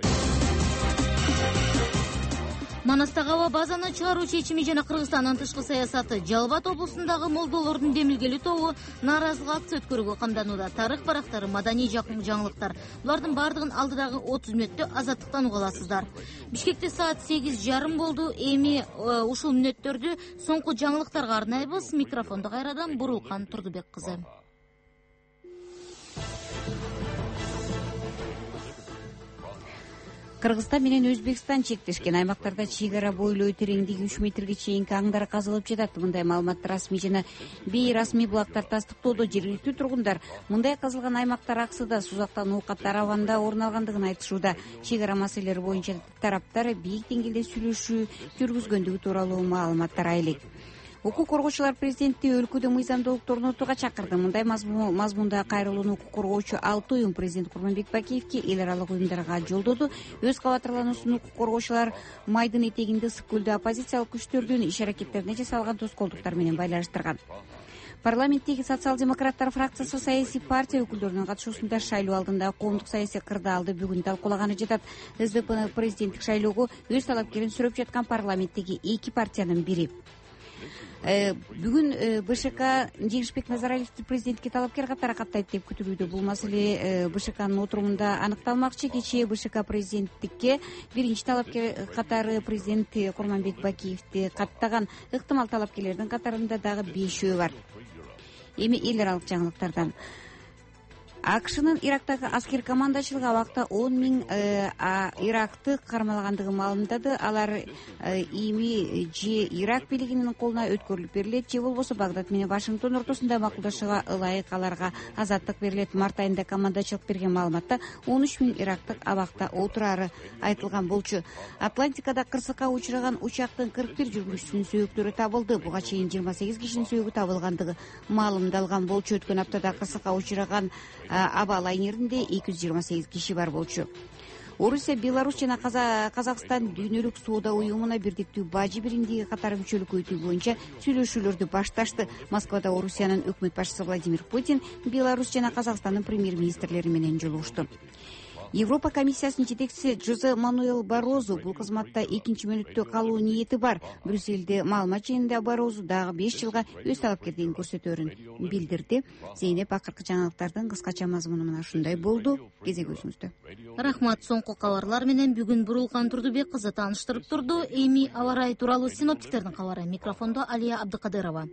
Манастагы аба базаны чыгаруу чечими жана Кыргызстандын тышкы саясаты. Жалал-Абад облусундагы молдолордун демилгелүү тобу нааразылык акция өткөрүүгө камданууда. Тарых барактары, маданий жаңылыктар. Булардын бардыгын алдыдагы 30 мүнөттө Азаттыктан уга аласыздар. Бишкекте саат 8:30 болду. Эми ушул мүнөттөрдү соңку жаңылыктарга арнайбыз. Микрофонду кайрадан Бурулкан Турдубек кызы. Кыргызстан менен Өзбекстан чектешкен аймактарда чек ара бойлуу тереңдиги 3 метрге чейинки аңдар казылып жатат. Мындай маалыматты расмий жана бейрасмий булактар тастыктоодо. Жергиликтүү тургундар мындай казылган аймактар Аксыда, Сузактан Ноокатта абанда орун алгандыгын айтышууда. Чек ара маселелери боюнча тараптар бийик деңгээлде сүйлөшүү жүргүзгөндүгү тууралуу маалыматтар айлык. Укук коргоочулар президентти өлкөдө мыйзамдуулукту орнотууга чакырды. Мындай мазмунда кайрылууну укук коргоочу 6 уюм президент Курманбек Бакиевке эл аралык уюмдарга жолдоду. Өз кабаттарлануусун укук коргоочулар майдын этегинде ысык көлдө оппозициялык күчтөрдүн иш аракеттерине жасалган тоскоолдуктар менен байланыштырган. Парламенттеги социал-демократтар фракциясы саясий партия өкүлдөрүнүн катышуусунда шайлоо алдында коомдук саясий кырдаалды бүгүн талкуулаганы жатат. СДПнын президенттик шайлоого өз талапкерин сүрөп жаткан парламенттеги 2 партиянын бири. Бүгүн БШК Жеңишбек Назаралиевди президентке талапкер катары каттайт деп күтүлүүдө. Бул маселе БШКнын отурумунда аныкталмакчы. Кечээ БШК президенттикке биринчи талапкер катары президент Курманбек Бакиевди каттаган. Ыктымал талапкерлердин катарында дагы 5 бар. Эми эл аралык жаңылыктардан. АКШнын Ирактагы аскер командачылыгы абакта 10 миң иракты кармалагандыгы маалымдады. Алар эми же Ирак бийлигинин колуна өткөрүлүп берилет, же болбосо Багдад менен Вашингтон ортосунда макулдашууга ылайык аларга азаттык берилет. Март айында командачылык берген маалыматта 13 миң ирактык абакта отурары айтылган болчу. Атлантикада кырсыкка учураган учактын 41 жүргүзүүчүсүнүн сөөктөрү табылды. Буга чейин 28 кишинин сөөгү табылгандыгы маалымдалган болчу. Өткөн аптада кырсыкка учураган аба лайнеринде 228 киши бар болчу. Орусия, Беларусь жана Казакстан дүйнөлүк соода уюмуна бирдиктүү бажы биримдиги катары мүчөлүк өтүү боюнча сүйлөшүүлөрдү башташты. Москвада Орусиянын өкмөт башчысы Владимир Путин Беларусь жана Казакстандын премьер-министрлери менен жолугушту. Европа комиссиясынын жетекчиси Жозе Мануэл Барозу бул кызматта 2 мөөнөттө калуу ниети бар. Брюссельде маалымат жыйынында Барозу дагы 5 жылга өз талапкерлигин көрсөтөөрүн билдирди. Зейнеп, акыркы жаңылыктардын кыскача мазмуну мына ушундай болду. Кезек өзүңүздө. Рахмат. Соңку кабарлар менен бүгүн Бурулкан Турдубек кызы тааныштырып турду. Эми аба ырайы тууралуу синоптиктердин кабары. Микрофондо Алия Абдыкадырова.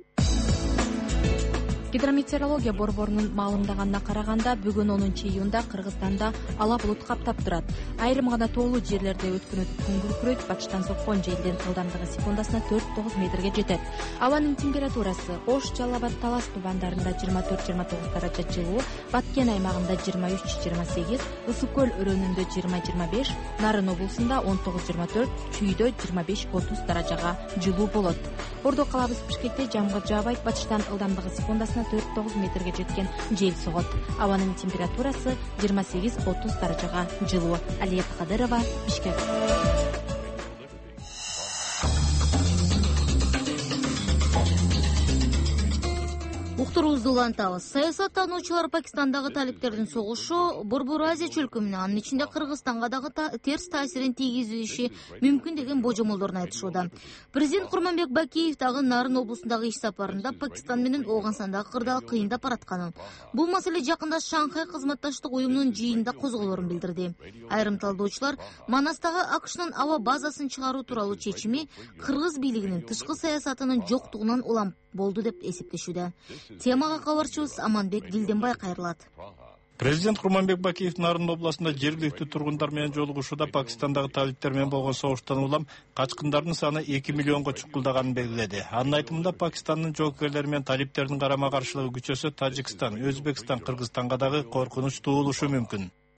Гидрометеорология борборунун маалымдаганына караганда бүгүн 10 июнда Кыргызстанда ала булут каптап турат. Айрым гана тоолуу жерлерде өткөн күн күркүрөйт, бачтан соккон желдин ылдамдыгы секундасына 4-9 метрге жетет. Абанын температурасы Ош, Жалал-Абад, Талас тубандарында 24-29 даража жылуу, Баткен аймагында 23-28, Ысык көл өрөөнүндө 20-25, Нарын облусунда 19-24, Чүйдө 25-30 даражага жылуу болот. Ордо калабыз Бишкекте жамгыр жаабайт, бачтан ылдамдыгы секундасына 4-9 метрге жеткен жел согот. Абанын температурасы 28-30 даражага жылуу. Алия Абдыкадырова, Бишкек. Уктурубузду улантабыз. Саясаттануучулар Пакистандагы талиптердин согушу Борбор Азия чөлкөмүнө, анын ичинде Кыргызстанга дагы терс таасирин тийгизиши мүмкүн деген божомолдорун айтышууда. Президент Курманбек Бакиев дагы Нарын облусундагы иш сапарында Пакистан менен Ооганстандагы кырдаал кыйындап баратканын, бул маселе жакында Шанхай кызматташтык уюмунун жыйынында козголоорун билдирди. Айрым талдоочулар Манастагы АКШнын аба базасын чыгаруу тууралуу чечими Кыргыз бийлигинин тышкы саясатынын жоктугунан улам болду деп эсептешүүдө. Темага кабарчыбыз Аманбек Дилденбай кайрылат. Президент Курманбек Бакиев Нарын областында жергиликтүү тургундар менен жолугушууда Пакистандагы талиптер менен болгон согуштан улам качкындардын саны 2 миллионго чукулдаганын белгиледи. Анын айтымында Пакистандын жоокерлери менен талиптердин карама каршылыгы күчөсө Тажикстан, Өзбекстан, Кыргызстанга дагы коркунуч туулушу мүмкүн.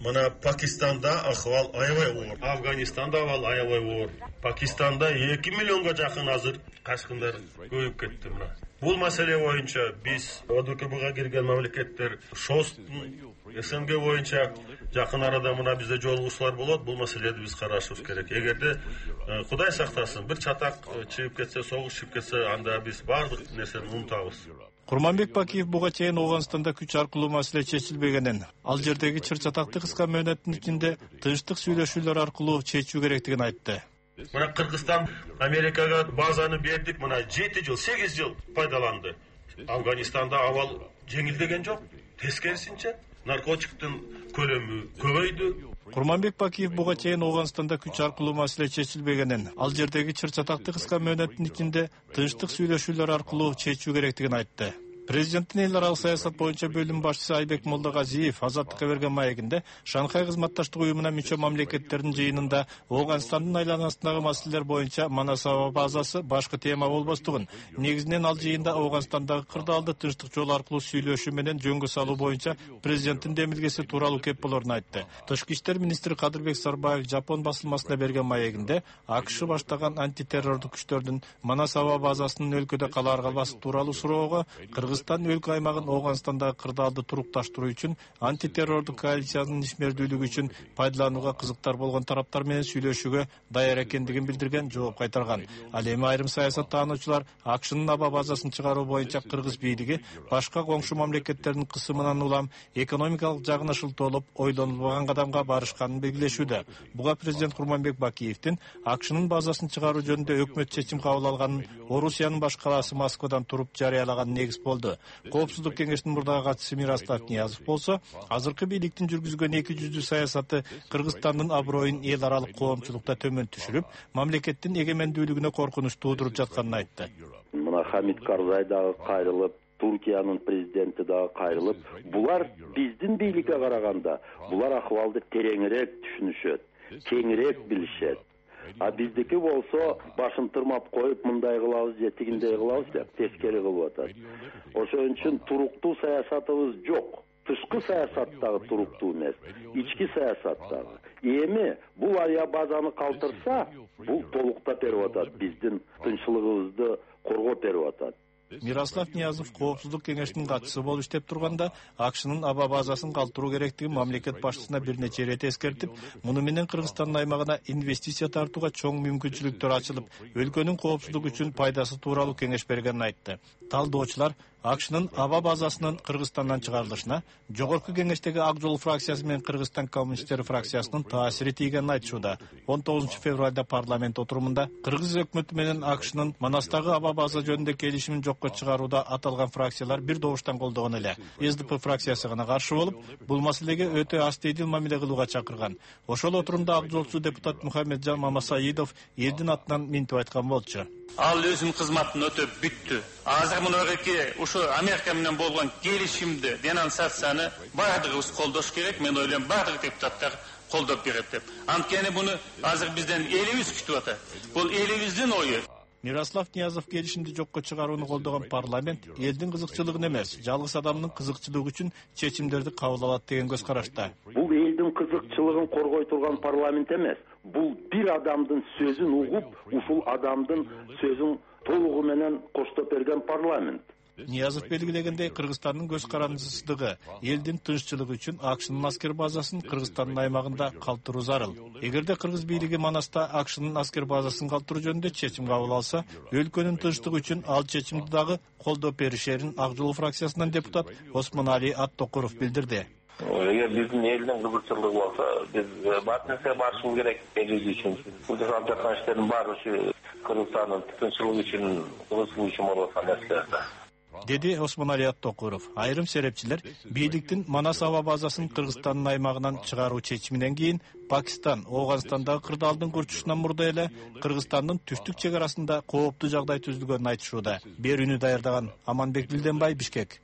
Мына Пакистанда ахвал аябай оор, Афганистанда ахвал аябай оор. Пакистанда 2 миллионга жакын азыр качкындар көбөйүп кетти. Мына бул маселе боюнча биз ОДКБга кирген мамлекеттер ШОСтун СНГ боюнча жакын арада мына бизде жолугушуулар болот. Бул маселени биз карашыбыз керек. Эгерде Кудай сактасын бир чатак чыгып кетсе, согуш чыгып кетсе, анда биз баардык нерсени унутабыз. Курманбек Бакиев буга чейин Ооганстанда күч аркылуу маселе чечилбегенин, ал жердеги чыр-чатакты кыска мөөнөттүн ичинде тынчтык сүйлөшүүлөр аркылуу чечүү керектигин айтты. Мына Кыргызстан Америкага базаны бердик, мына 7 жыл, 8 жыл пайдаланды. Афганистанда абал жеңилдеген жок, тескерисинче наркотиктин көлөмү көбөйдү. Курманбек Бакиев буга чейин Ооганстанда күч аркылуу маселе чечилбегенин, ал жердеги чыр-чатакты кыска мөөнөттүн ичинде тынчтык сүйлөшүүлөр аркылуу чечүү керектигин айтты. Президенттин эл аралык саясат боюнча бөлүм башчысы Айбек Молдогазиев Азаттыкка берген маегинде Шанхай кызматташтык уюмуна мүчө мамлекеттердин жыйынында Ооганстандын айланасындагы маселелер боюнча Манас аба базасы башкы тема болбостугун, негизинен ал жыйында Ооганстандагы кырдаалды тынчтык жол аркылуу сүйлөшүү менен жөнгө салуу боюнча президенттин демилгеси тууралуу кеп болорун айтты. Тышкы иштер министри Кадырбек Сарбаев Жапон басылмасына берген маегинде АКШ баштаган антитеррордук күчтөрдүн Манас аба базасынын өлкөдө калаар калбасы тууралуу суроого Кыргызстан өлкө аймагын Ооганстандагы кырдаалды турукташтыруу үчүн антитеррордук коалициянын ишмердүүлүгү үчүн пайдаланууга кызыктар болгон тараптар менен сүйлөшүүгө даяр экендигин билдирген, жооп кайтарган. Ал эми айрым саясат таануучулар АКШнын аба базасын чыгаруу боюнча кыргыз бийлиги башка коңшу мамлекеттердин кысымынан улам экономикалык жагына шылтоолоп ойлонулбаган кадамга барышканын белгилешүүдө. Буга президент Курманбек Бакиевдин АКШнын базасын чыгаруу жөнүндө өкмөт чечим кабыл алганын Орусиянын баш калаасы Москвадан туруп жарыялаган негиз болду. Коопсуздук кеңешинин мурдагы катчысы Мирослав Ниязов болсо, азыркы бийликтин жүргүзгөн 200 саясаты Кыргызстандын аброюн эл аралык коомчулукта төмөн түшүрүп, мамлекеттин эгемендүүлүгүнө коркунуч туудуруп жатканын айтты. Мына Хамид Карзай дагы кайрылып, Туркиянын президенти дагы кайрылып, булар биздин бийликке караганда, булар акыбалды тереңирээк түшүнүшөт, кеңирээк билишет. А биздики болсо башын тырмап коюп мындай кылабыз же тигиндей кылабыз деп тескери кылып атат. Ошон үчүн туруктуу саясатыбыз жок. Тышкы саясаттагы туруктуу эмес, ички саясаттагы. Эми бул ая базаны калтырса, бул толуктап берип атат, биздин тынччылыгыбызды коргоп берип атат. Мирослав Ниязов коопсуздук кеңешинин катчысы болуп иштеп турганда АКШнын аба базасын калтыруу керектигин мамлекет башчысына бир нече ирет эскертип, муну менен Кыргызстандын аймагына инвестиция тартууга чоң мүмкүнчүлүктөр ачылып, өлкөнүн коопсуздугу үчүн пайдасы тууралуу кеңеш бергенин айтты. Талдоочулар АКШнын аба базасынын Кыргызстандан чыгарылышына жогорку кеңештеги Ак жол фракциясы менен Кыргызстан коммунисттери фракциясынын таасири тийгенин айтышууда. 19 февралда парламент отурумунда Кыргыз өкмөтү менен АКШнын Манастагы аба база жөнүндө келишимин жокко чыгарууда аталган фракциялар бир добуштан колдогон эле. СДП фракциясы гана каршы болуп, бул маселеге өтө астейдил мамиле кылууга чакырган. Ошол отурумда Ак жолчу депутат Мухаммеджан Мамасаидов элдин атынан минтип айткан болчу. Ал өзүнүн кызматын өтөп бүттү. Азыр мынагы ушу Америка менен болгон келишимди, денонсацияны баардыгыбыз колдош керек. Мен ойлойм, баардык депутаттар колдоп берет деп. Анткени буну азыр бизден элибиз күтүп атат. Бул элибиздин ою. Мирослав Ниязов келишимди жокко чыгарууну колдогон парламент элдин кызыкчылыгын эмес, жалгыз адамдын кызыкчылыгы үчүн чечимдерди кабыл алат деген көз карашта. Бул элдин кызыкчылыгын коргой турган парламент эмес. Бул бир адамдын сөзүн угуп, ушул адамдын сөзүн толугу менен коштоп берген парламент. Ниязов белгилегендей, Кыргызстандын көз карандысыздыгы элдин тынччылыгы үчүн АКШнын аскер базасын Кыргызстандын аймагында калтыруу зарыл. Эгерде кыргыз бийлиги Манаста АКШнын аскер базасын калтыруу жөнүндө чечим кабыл алса, өлкөнүн тынчтыгы үчүн ал чечимди дагы колдоп беришерин Ак жол фракциясынан депутат Осмонали Аттокуров билдирди. Эгер биздин элдин кызыкчылыгы болсо, биз баардык нерсеге барышыбыз керек элибиз үчүн. Бул жасалып жаткан иштердин баары ушу Кыргызстандын тынччылыгы үчүн, кызыкчылыгы үчүн болуп аткан нерселер. Деди Осмонали Аттокуров. Айрым серепчилер бийликтин Манас аба базасын Кыргызстандын аймагынан чыгаруу чечиминен кийин Пакистан Ооганстандагы кырдаалдын курчушунан мурда эле Кыргызстандын түштүк чек арасында кооптуу жагдай түзүлгөнүн айтышууда. Берүүнү даярдаган Аманбек Билденбай, Бишкек.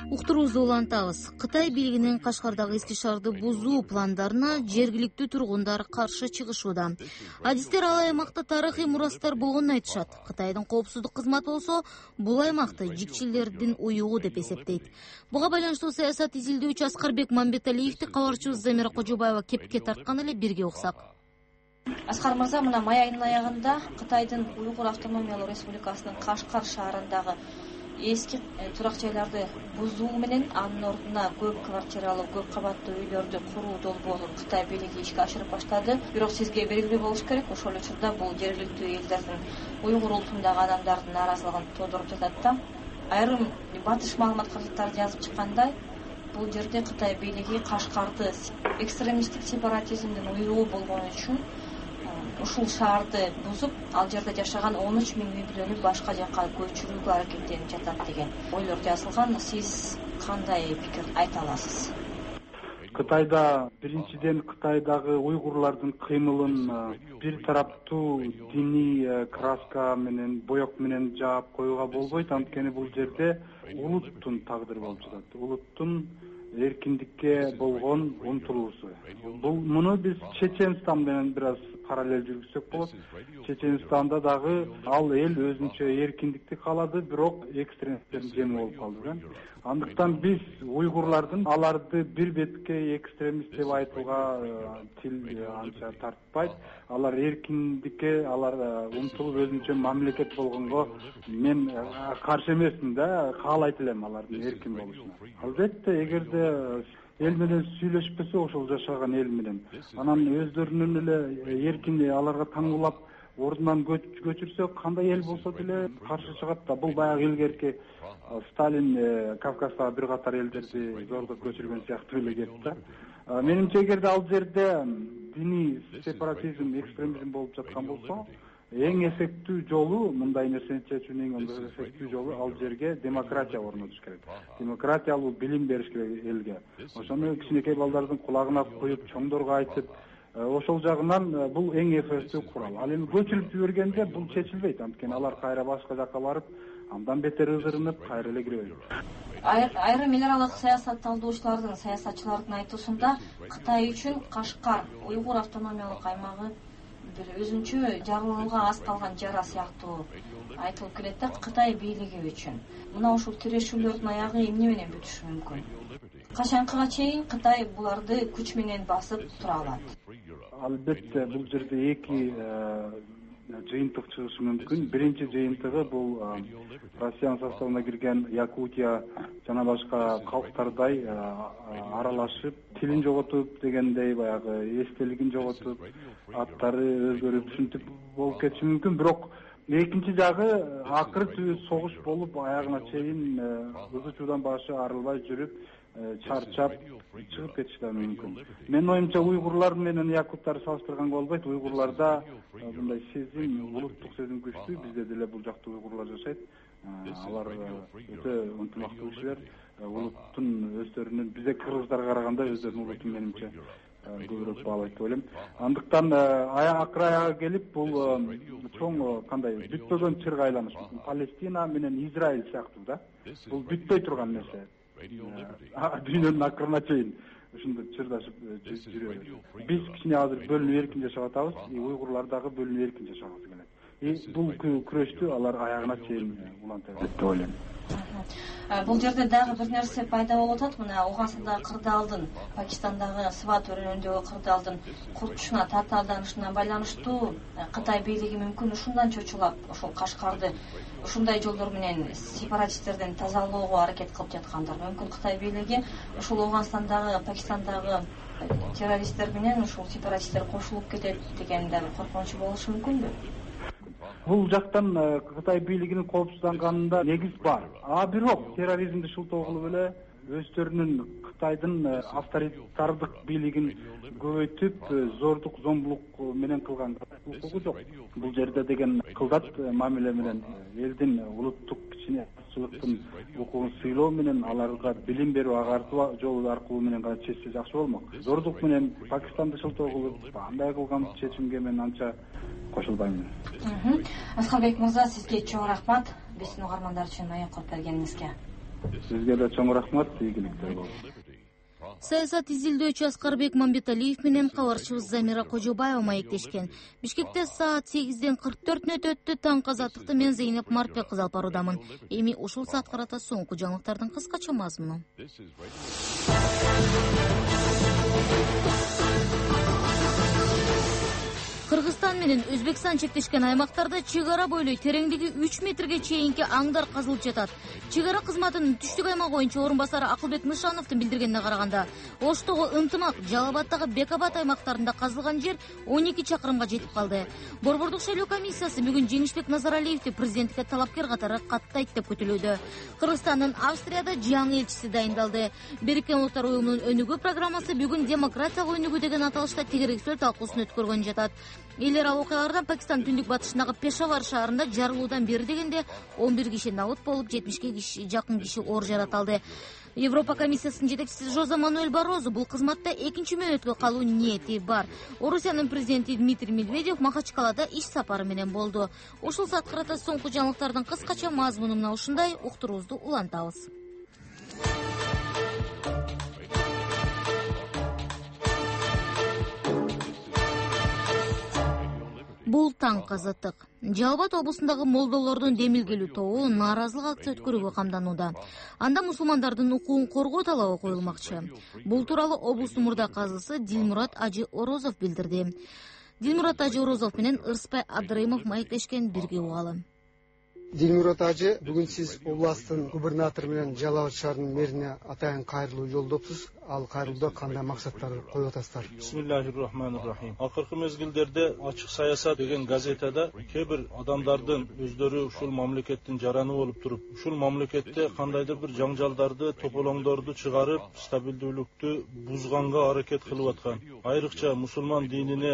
Уктуруубузду улантабыз. Кытай бийлигинин Кашкардагы эски шаарды бузуу пландарына жергиликтүү тургундар каршы чыгышууда. Адистер ал аймакта тарыхый мурастар болгонун айтышат. Кытайдын коопсуздук кызматы болсо бул аймакты жикчилердин уюгу деп эсептейт. Буга байланыштуу саясат изилдөөчү Аскарбек Мамбеталиевди кабарчыбыз Замира Кожобаева кепке тарткан эле, бирге уксак. Аскар мырза, мына май айынын аягында Кытайдын Уйгур автономиялык республикасынын Кашкар шаарындагы эски турак жайларды бузуу менен анын ордуна көп квартиралуу, көп кабаттуу үйлөрдү куруу долбоорун Кытай бийлиги ишке ашырып баштады. Бирок сизге белгилүү болуш керек, ошол учурда бул жергиликтүү элдердин, уйгур улутундагы адамдардын нааразылыгын туудуруп жатат да. Айрым батыш маалымат кызыттарды жазып чыккандай, бул жерде Кытай бийлиги Кашкарды экстремисттик сепаратизмдин уюу болгон үчүн ушул шаарды бузуп, ал жерде жашаган 13 миң үй бүлөнү башка жакка көчүрүүгө аракеттенип жатат деген ойлор жазылган. Сиз кандай пикир айта аласыз? Кытайда биринчиден Кытайдагы уйгурлардын кыймылын бир тараптуу диний краска менен, боек менен жаап коюуга болбойт. Анткени бул жерде улуттун тагдыры болуп жатат. Улуттун эркиндикке болгон умтулуусу. Муну биз Чеченстан менен бир аз параллель жүргүзсөк болот. Чеченстанда дагы ал эл өзүнчө эркиндикти каалады, бирок экстремисттердин жеми болуп калды да. Андыктан биз уйгурлардын аларды бир бетке экстремист деп айтууга тил анча тартпайт. Алар эркиндикке, алар умтулуп өзүнчө мамлекет болгонго мен каршы эмесмин да, каалайт элем алардын эркин болушуна. Албетте, эгерде эл менен сүйлөшпөсө, ошол жашаган эл менен анан өздөрүнүн эле эркин аларга таңуулап ордунан көчүрсө, кандай эл болсо деле каршы чыгат да. Бул баягы илгерки Сталин Кавказдагы бир катар элдерди зордоп көчүргөн сыяктуу эле кеп да. Менимче, эгерде ал жерде диний сепаратизм, экстремизм болуп жаткан болсо, эң эффектүү жолу, мындай нерсени чечүүнүн эң эффектүү жолу ал жерге демократия орнотуш керек. Демократиялуу билим бериш керек элге. Ошону кичинекей балдардын кулагына коюп, чоңдорго айтып, ошол жагынан бул эң эффектүү курал. Ал эми көчүрүп жибергенде бул чечилбейт, анткени алар кайра башка жакка барып, андан бетер ызырынып, кайра эле кире берет. Айрым эл аралык саясат талдоочулардын, саясатчылардын айтуусунда Кытай үчүн Кашкар, Уйгур автономиялык аймагы бир өзүнчө жарылууга аз калган жара сыяктуу айтылып келет да. Кытай бийлиги үчүн мына ушул тирешүүлөрдүн аягы эмне менен бүтүшү мүмкүн? Качанкыга чейин Кытай буларды күч менен басып тура алат? Албетте, бул жерде эки жыйынтык чыгышы мүмкүн. Биринчи жыйынтыгы бул Россиянын составына кирген Якутия жана башка калктардай аралашып, тилин жоготуп дегендей, баягы эстелигин жоготуп, аттары өзгөрүп, түшүнтүп болуп кетиши мүмкүн. Бирок экинчи жагы акыры түбү согуш болуп, аягына чейин ызы чуудан башы арылбай жүрүп, чарчап чыгып кетиши да мүмкүн. Менин оюмча, уйгурлар менен якуттарды салыштырганга болбойт. Уйгурларда мындай сезим, улуттук сезим күчтүү. Бизде деле бул жакта уйгурлар жашайт. Алар өтө ынтымактуу кишилер. Улуттун өздөрүнүн, бизде кыргыздарга караганда өздөрүнүн улутун менимче көбүрөөк баалайт деп ойлойм. Андыктан акыр аягына келип, бул чоң кандай бүтпөгөн чырга айланыш. Палестина менен Израиль сыяктуу да. Бул бүтпөй турган нерсе. Дүйнөнүн акырына чейин ушундай чырдашып жүрөбүз. Биз кичине азыр бөлүнүп эркин жашап атабыз, уйгурлар дагы бөлүнүп эркин жашагысы келет. Бул күрөштү алар аягына чейин уланта берет деп ойлойм. Бул жерде дагы бир нерсе пайда болуп атат. Мына Огаасындагы кырдаалдын, Пакистандагы Сват өрөөнүндөгү кырдаалдын курчушуна татаалданышына байланыштуу Кытай бийлиги мүмкүн ушундан чочулап, ошол Кашкарды ушундай жолдор менен сепаратисттерден тазалоого аракет кылып жаткандар. Мүмкүн Кытай бийлиги ушул Оганстандагы, Пакистандагы террористтер менен ушул сепаратисттер кошулуп кетет деген да коркунучу болушу мүмкүнбү? Бул жактан Кытай бийлигинин коопсузданганында негиз бар. Бирок терроризмди шылтоо кылып эле өздөрүнүн Кытайдын авторитардык бийлигин көбөйтүп, зордук, зомбулук менен кылганга укугу жок. Бул жерде деген кылдат мамиле менен элдин улуттук кичинекчиликтин укугун сыйлоо менен аларга билим берүү, агартуу жолу аркылуу менен гана чечсе жакшы болмок. Зордук менен Пакистанды шылтоо кылып, андай кылган чечимге мен анча кошулбайм. Аскарбек мырза, сизге чоң рахмат биздин угармандар үчүн маек коюп бергениңизге. Сизге да чоң рахмат, ийгиликтер болсун. Саясат изилдөөчү Аскарбек Мамбеталиев менен кабарчыбыз Замира Кожобаева маектешкен. Бишкекте саат 8:44 өттү. Таңкы азаттыкты мен Зейнеп Мартбек кызы алып баруудамын. Эми ушул саат карата соңку жаңылыктардын кыскача мазмуну. Кыргызстан менен Өзбекстан чектешкен аймактарда чек ара бойлой тереңдиги 3 метрге чейинки аңдар казылып жатат. Чек ара кызматынын түштүк аймак боюнча орун басары Акылбек Нышановдун билдиргенине караганда, Оштогу Ынтымак, Жалал-Абадтагы Бекабад аймактарында казылган жер 12 чакырымга жетип калды. Борбордук шайлоо комиссиясы бүгүн Жеңишбек Назаралиевди президентке талапкер катары каттайт деп күтүлүүдө. Кыргызстандын Австрияда жаңы элчиси дайындалды. Бириккен Улуттар уюмунун өнүгүү программасы бүгүн демократиялык өнүгүү деген аталышта тегеректөө талкуусун өткөргөн жатат. Эл аралык окуялардан Пакистан түндүк батышындагы Пешавар шаарында жарылуудан бери дегенде 11 киши набыт болуп, 70 жакын киши оор жараталды. Европа комиссиясынын жетекчиси Жозе Мануэль Баррозу бул кызматта экинчи мөөнөткө калуу ниети бар. Орусиянын президенти Дмитрий Медведев Махачкалада иш сапары менен болду. Ушул саат карата соңку жаңылыктардын кыскача мазмуну мына ушундай, уктуруубузду улантабыз. Бул таңкы азаттык. Жалал-Абад облусундагы молдолордун демилгелүү тобу нааразылык акция өткөрүүгө камданууда. Анда мусулмандардын укугун коргоо талабы коюлмакчы. Бул тууралуу облустун мурда казысы Дилмурат Ажи Орозов билдирди. Дилмурат Ажи Орозов менен Ырсбай Абдрайымов маектешкен, бирге угалы. Дилмурат Ажи, бүгүн сиз областтын губернатору менен Жалал-Абад шаарынын мэрине атайын кайрылуу жолдопсуз. Ал кайрылууда кандай максаттар коюп атасыздар? Бисмиллахир-рахманир-рахим. Акыркы мезгилдерде Ачык саясат деген газетада кээ бир адамдардын өздөрү ушул мамлекеттин жараны болуп туруп, ушул мамлекетте кандайдыр бир жаңжалдарды, тополоңдорду чыгарып, стабилдүүлүктү бузганга аракет кылып аткан. Айрыкча мусулман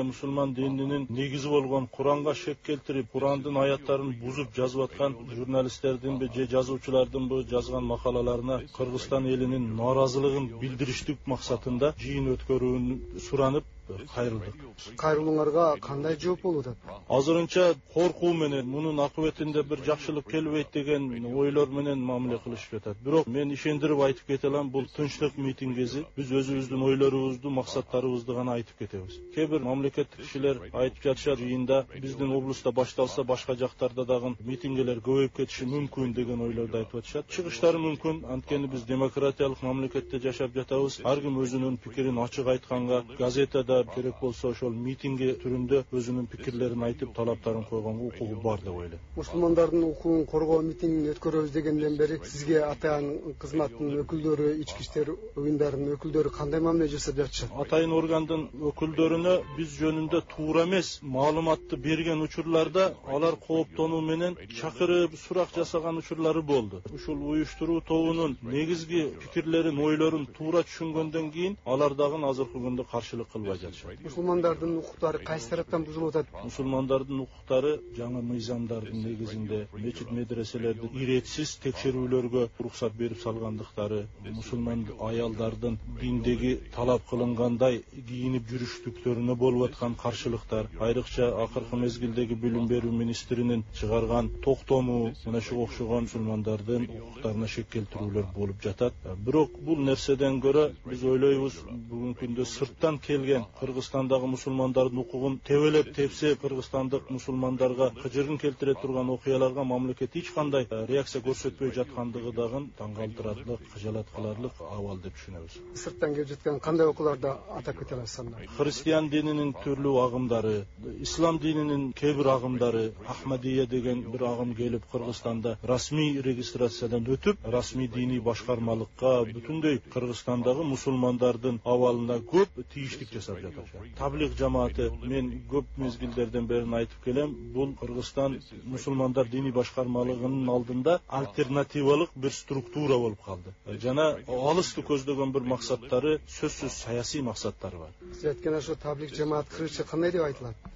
дининин негизи болгон Куранга шек келтирип, Курандын аяттарын бузуп жазып аткан журналисттердин же жазуучулардын жазган макалаларына Кыргызстан элинин нааразылыгын билдириш максатында жыйын өткөрүүнү суранып кайрылдык. Кайрылууңарга кандай жооп болуп атат? Азырынча коркуу менен мунун акыбетинде бир жакшылык келбейт деген ойлор менен мамиле кылышып жатат. Бирок мен ишендирип айтып кете алам, бул тынчтык митингизи. Биз өзүбүздүн ойлорубузду, максаттарыбызды гана айтып кетебиз. Кээ бир мамлекеттик кишилер айтып жатышат, жыйында биздин облуста башталса башка жактарда дагы митингелер көбөйүп кетиши мүмкүн деген ойлорду айтып атышат. Чыгыштары мүмкүн, анткени биз демократиялык мамлекетте жашап жатабыз. Ар ким өзүнүн пикирин ачык айтканга, газетада керек болсо ошол митинги түрүндө өзүнүн пикирлерин айтып, талаптарын койгонго укугу бар деп ойлойм. Мусулмандардын укугун коргоо митингин өткөрөбүз дегенден бери сизге атайын кызматтын өкүлдөрү, ички иштер уюмдарынын өкүлдөрү кандай мамиле жасап жатышат? Атайын органдын өкүлдөрүнө биз жөнүндө туура эмес маалыматты берген учурларда алар кооптонуу менен чакырып, сурак жасаган учурлары болду. Ушул уюштуруу тобунун негизги пикирлерин, ойлорун туура түшүнгөндөн кийин алар дагы азыркы күндө каршылык кылбай жатышат. Мусулмандардын укуктары кайсы тараптан бузулуп атат? Мусулмандардын укуктары жаңы мыйзамдардын негизинде мечит медреселерди иретсиз текшерүүлөргө уруксат берип салгандыктары, мусулман аялдардын диндеги талап кылынгандай кийинип жүрүштүктөрүнө болуп аткан каршылыктар, айрыкча акыркы мезгилдеги билим берүү министринин чыгарган токтому мына ушуга окшогон мусулмандардын укуктарына шек келтирүүлөр болуп жатат. Бирок бул нерседен көрө биз ойлойбуз, бүгүнкү күндө сырттан келген Кыргызстандагы мусулмандардын укугун тебелеп тепсе, кыргызстандык мусулмандарга кыжырын келтире турган окуяларга мамлекет эч кандай реакция көрсөтпөй жаткандыгы дагы таң калтырарлык, кыжалат кыларлык абал деп түшүнөбүз. Сырттан келип жаткан кандай окууларды атап кете аласыздар? Христиан дининин түрлүү агымдары, ислам дининин кээ бир агымдары, Ахмадия деген бир агым келип Кыргызстанда расмий регистрациядан өтүп, расмий диний башкармалыкка бүтүндөй Кыргызстандагы мусулмандардын абалына көп тийиштик жасап жатат. Таблик жамааты, мен көп мезгилдерден бери айтып келем, бул Кыргызстан мусулмандар диний башкармалыгынын алдында альтернативалык бир структура болуп калды. Жана алысты көздөгөн бир максаттары сөзсүз саясий максаттары бар. Сиз айткан ошо таблик жамаат кыргызча кандай деп айтылат?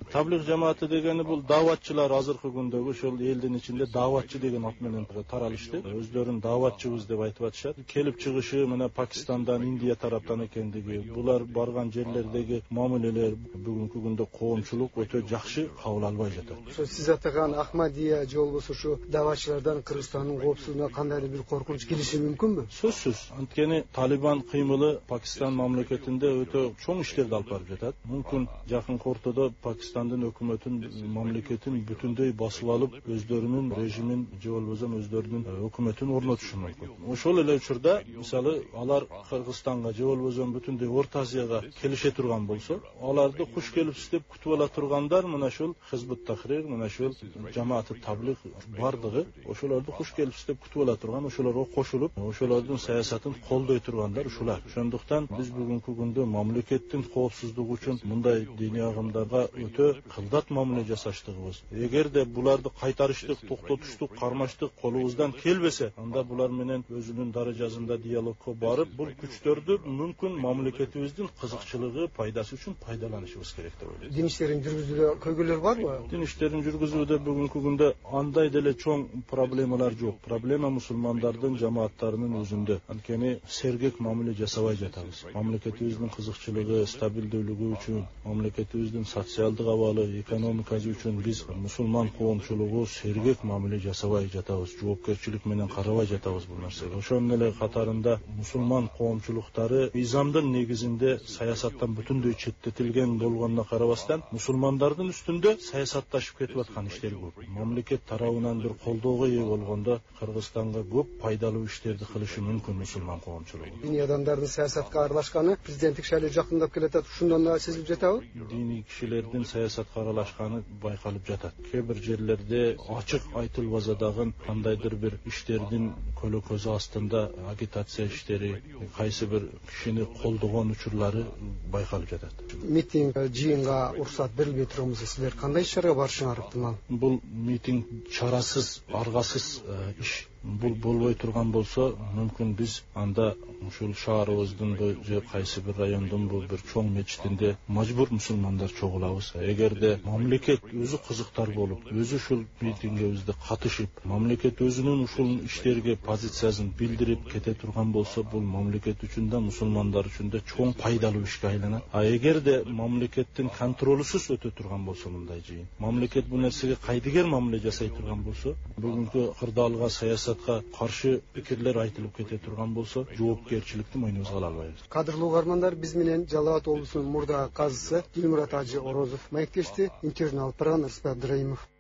Таблиғ жамааты дегени бул дааватчылар азыркы күндөгү ошол элдин ичинде дааватчы деген ат менен таралышты. Өздөрүн дааватчыбыз деп айтып атышат. Келип чыгышы мына Пакистандан, Индия тараптан экендиги, булар барган жерлердеги мамилелер бүгүнкү күндө коомчулук өтө жакшы кабыл албай жатат. Ошо сиз атаган Ахмадия же болбосо ушу дааватчылардан Кыргызстандын коопсуздугуна кандайдыр бир коркунуч келиши мүмкүнбү? Сөзсүз. Анткени Талибан кыймылы Пакистан мамлекетинде өтө чоң иштерди алып барып жатат. Мүмкүн жакынкы ортодо Пакистандын өкмөтүн, мамлекетин бүтүндөй басып алып, өздөрүнүн режимин же болбосо өздөрүнүн өкмөтүн орнотушу мүмкүн. Ошол эле учурда, мисалы, алар Кыргызстанга же болбосо бүтүндөй Орто Азияга келише турган болсо, аларды куш келипсиз деп күтүп ала тургандар мына ошол Хизбут Тахрир, мына ошол жамааты таблиғ бардыгы, ошолорду куш келипсиз деп күтүп ала турган, ошолорго кошулуп, ошолордун саясатын колдой тургандар ушулар. Ошондуктан биз бүгүнкү күндө мамлекеттин коопсуздугу үчүн мындай диний агымдарга өтө кылдат мамиле жасаштыгыбыз. Эгерде буларды кайтарыштык, токтотуштук, кармаштык колубуздан келбесе, анда булар менен өзүнүн даражасында диалогко барып, бул күчтөрдү мүмкүн мамлекетибиздин кызыкчылыгы, пайдасы үчүн пайдаланышыбыз керек деп ойлойм. Дин иштерин жүргүзүүдө көйгөйлөр барбы? Дин иштерин жүргүзүүдө бүгүнкү күндө андай деле чоң проблемалар жок. Проблема мусулмандардын жамааттарынын өзүндө. Анткени сергек мамиле жасабай жатабыз. Мамлекетибиздин кызыкчылыгы, стабилдүүлүгү үчүн, мамлекетибиздин социалдык абалы, экономикасы үчүн биз мусулман коомчулугу сергек мамиле жасабай жатабыз. Жоопкерчилик менен карабай жатабыз бул нерсеге. Ошонун эле катарында мусулман коомчулуктары изамдын негизинде саясаттан бүтүндөй четтетилген болгонуна карабастан, мусулмандардын үстүндө саясатташып кетип аткан иштер көп. Мамлекет тарабынан бир колдоого ээ болгондо Кыргызстанга көп пайдалуу иштерди кылышы мүмкүн мусулман коомчулугу. Диний адамдардын саясатка аралашканы президенттик шайлоо жакындап келатат. Ушундан да сезилип жатабы? Диний кишилердин саясатка аралашканы байкалып жатат. Кээ бир жерлерде ачык айтылбаса дагы кандайдыр бир иштердин көлөкөзү астында агитация иштери, кайсы бир кишини колдогон учурлары байкалып жатат. Митинг, жыйынга уруксат берилбей турган болсо силер кандай иш-чарага барышыңар ыктымал? Бул митинг чарасыз, аргасыз иш. Бул болбой турган болсо, мүмкүн биз анда ушул шаарыбыздын же кайсы бир райондун бул бир чоң мечитинде мажбур мусулмандар чогулабыз. Эгерде мамлекет өзү кызыктар болуп, өзү ушул митингибизде катышып, мамлекет өзүнүн ушул иштерге позициясын билдирип кете турган болсо, бул мамлекет үчүн да, мусулмандар үчүн да чоң пайдалуу ишке айланат. А эгерде мамлекеттин контролусуз өтө турган болсо мындай жыйын, мамлекет бул нерсеге кайдыгер мамиле жасай турган болсо, бүгүнкү кырдаалга саясатка каршы пикирлер айтылып кете турган болсо, жоопкерчиликти мойнубузга ала албайбыз. Кадырлуу угармандар, биз менен Жалал Абад облусунун мурдагы казысы Дилмурат Ажы Орозов маектешти. Интервью алып барган Рыспек Абдыраимов.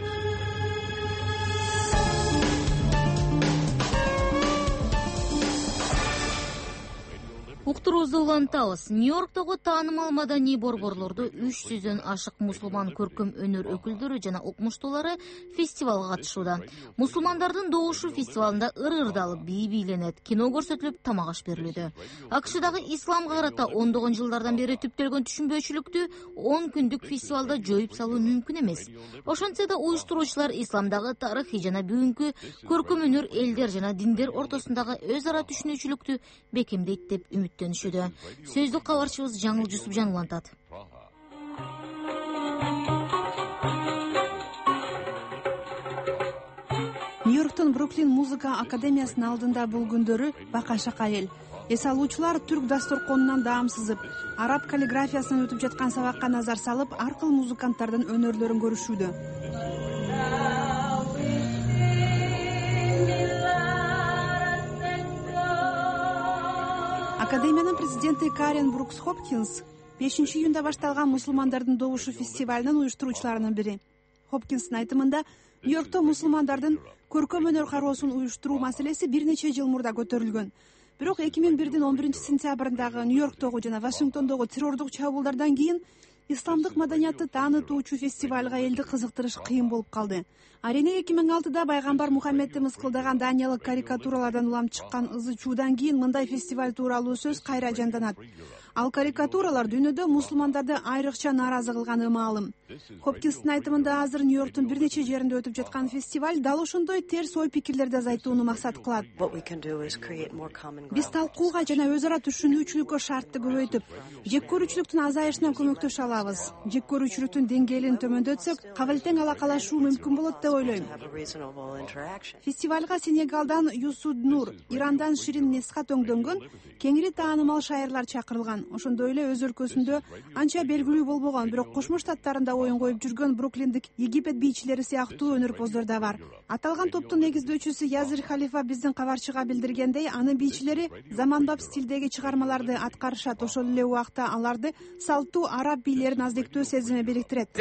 Уктуруубузду улантабыз. Нью-Йорктогу таанымал маданий борборлорду 300дөн ашык мусулман көркөм өнөр өкүлдөрү жана укмуштуулары фестивалга катышууда. Мусулмандардын добушу фестивалында ыр-ырдалып, бий бийленет, кино көрсөтүлүп, тамак аш берилүүдө. АКШдагы исламга карата ондогон жылдардан бери түптөлгөн түшүнбөөчүлүктү 10 күндүк фестивалда жоюп салуу мүмкүн эмес. Ошентсе да уюштуруучулар исламдагы тарыхый жана бүгүнкү көркөм өнөр элдер жана диндер ортосундагы өз ара түшүнүүчүлүктү бекемдейт деп үмүттөнүшүүдө. Сөздүк кабарчыбыз Жаңыл Жусупжан улантат. Нью-Йорктун Бруклин музыка академиясынын алдында бул күндөрү бакашак айыл. Эс алуучулар түрк дасторконунан даам сызып, араб каллиграфиясынан өтүп жаткан сабакка назар салып, ар кыл музыканттардын өнөрлөрүн көрүшүүдө. Академиянын президенти Карен Брукс Хопкинс 5-июнда башталган мусулмандардын добушу фестивалынын уюштуруучуларынын бири. Хопкинстин айтымында, Нью-Йоркто мусулмандардын көркөм өнөр кароосун уюштуруу маселеси бир нече жыл мурда көтөрүлгөн. Бирок 2001-дин 11-сентябрындагы Нью-Йорктогу жана Вашингтондогу террордук чабуулдардан кийин исламдык маданиятты таанытуучу фестивалга элди кызыктырыш кыйын болуп калды. Арене 2006-да пайгамбар Мухаммедти мыскылдаган даниялык карикатуралардан улам чыккан ызы чуудан кийин мындай фестиваль тууралуу сөз кайра жанданат. Ал карикатуралар дүйнөдө мусулмандарды айрыкча нааразы кылганы маалым. Хопкинстин айтымында азыр Нью-Йорктун бир нече жеринде өтүп жаткан фестиваль дал ошондой терс ой пикирлерди азайтууну максат кылат. Биз талкууга жана өз ара түшүнүүчүлүккө шартты көбөйтүп, жек көрүүчүлүктүн азайышына көмөктөшө алабыз. Жек көрүүчүлүктүн деңгээлин төмөндөтсөк, кабыл тең алакалашуу мүмкүн болот деп ойлойм. Фестивалга Сенегалдан Юсуд Нур, Ирандан Ширин Несхат өңдөнгөн кеңири таанымал шайырлар чакырылган. Ошондой эле өз өлкөсүндө анча белгилүү болбогон, бирок Кошмо Штаттарында оюн коюп жүргөн бруклиндик Египет бийчилери сыяктуу өнөрпоздор да бар. Аталган топтун негиздөөчүсү Язир Халифа биздин кабарчыга билдиргендей, анын бийчилери заманбап стилдеги чыгармаларды аткарышат. Ошол эле убакта аларды салттуу араб бийлерин аздыктөө сезими бириктирет.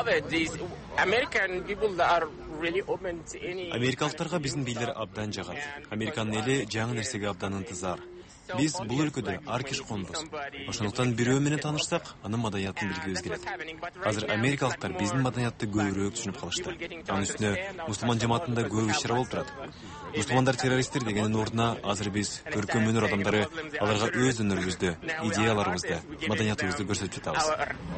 Америкалыктарга биздин бийлер абдан жагат. Американын эли жаңы нерсеге абдан ынтызар. Биз бул өлкөдө ар киш конбуз. Ошондуктан бирөө менен таанышсак, анын маданиятын билгибиз келет. Азыр америкалыктар биздин маданиятты көбүрөөк түшүнүп калышты. Анын үстүнө мусулман жамаатында көп иш-чара болуп турат. Мусулмандар террористтер дегендин ордуна азыр биз көркөм өнөр адамдары аларга өз өнөрүбүздү, идеяларыбызды, маданиятыбызды көрсөтүп жатабыз.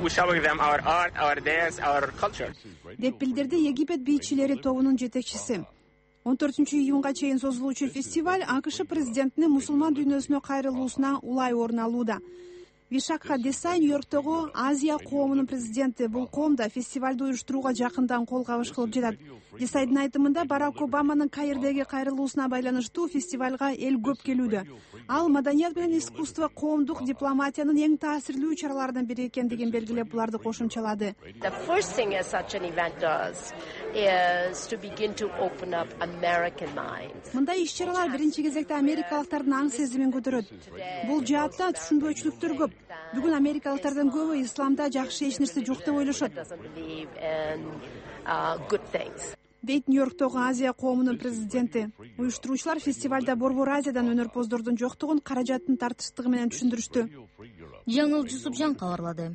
Деп билдирди Египет бийчилери тобунун жетекчиси. 14-июнга чейин созулуучу фестиваль АКШ президентинин мусулман дүйнөсүнө кайрылуусуна улай орун алууда. Вишакха Десай Нью-Йорктогу Азия коомунун президенти. Бул коом да фестивалды уюштурууга жакындан кол кабыш кылып жатат. Десайдын айтымында Барак Обаманын Каирдеги кайрылуусуна байланыштуу фестивалга эл көп келүүдө. Ал маданият менен искусство коомдук дипломатиянын эң таасирлүү чараларынын бири экендигин белгилеп, буларды кошумчалады. Мындай иш-чаралар биринчи кезекте америкалыктардын аң сезимин көтөрөт. Бул жаатта түшүнбөчүлүктөр көп. Бүгүн америкалыктардын көбү исламда жакшы эч нерсе жок деп ойлошот. Дейт Нью-Йорктогу Азия коомунун президенти. Уюштуруучулар фестивалда Борбор Азиядан өнөрпоздордун жоктугун, каражаттын тартыштыгы менен түшүндүрүштү. Жаңыл Жусупжан кабарлады.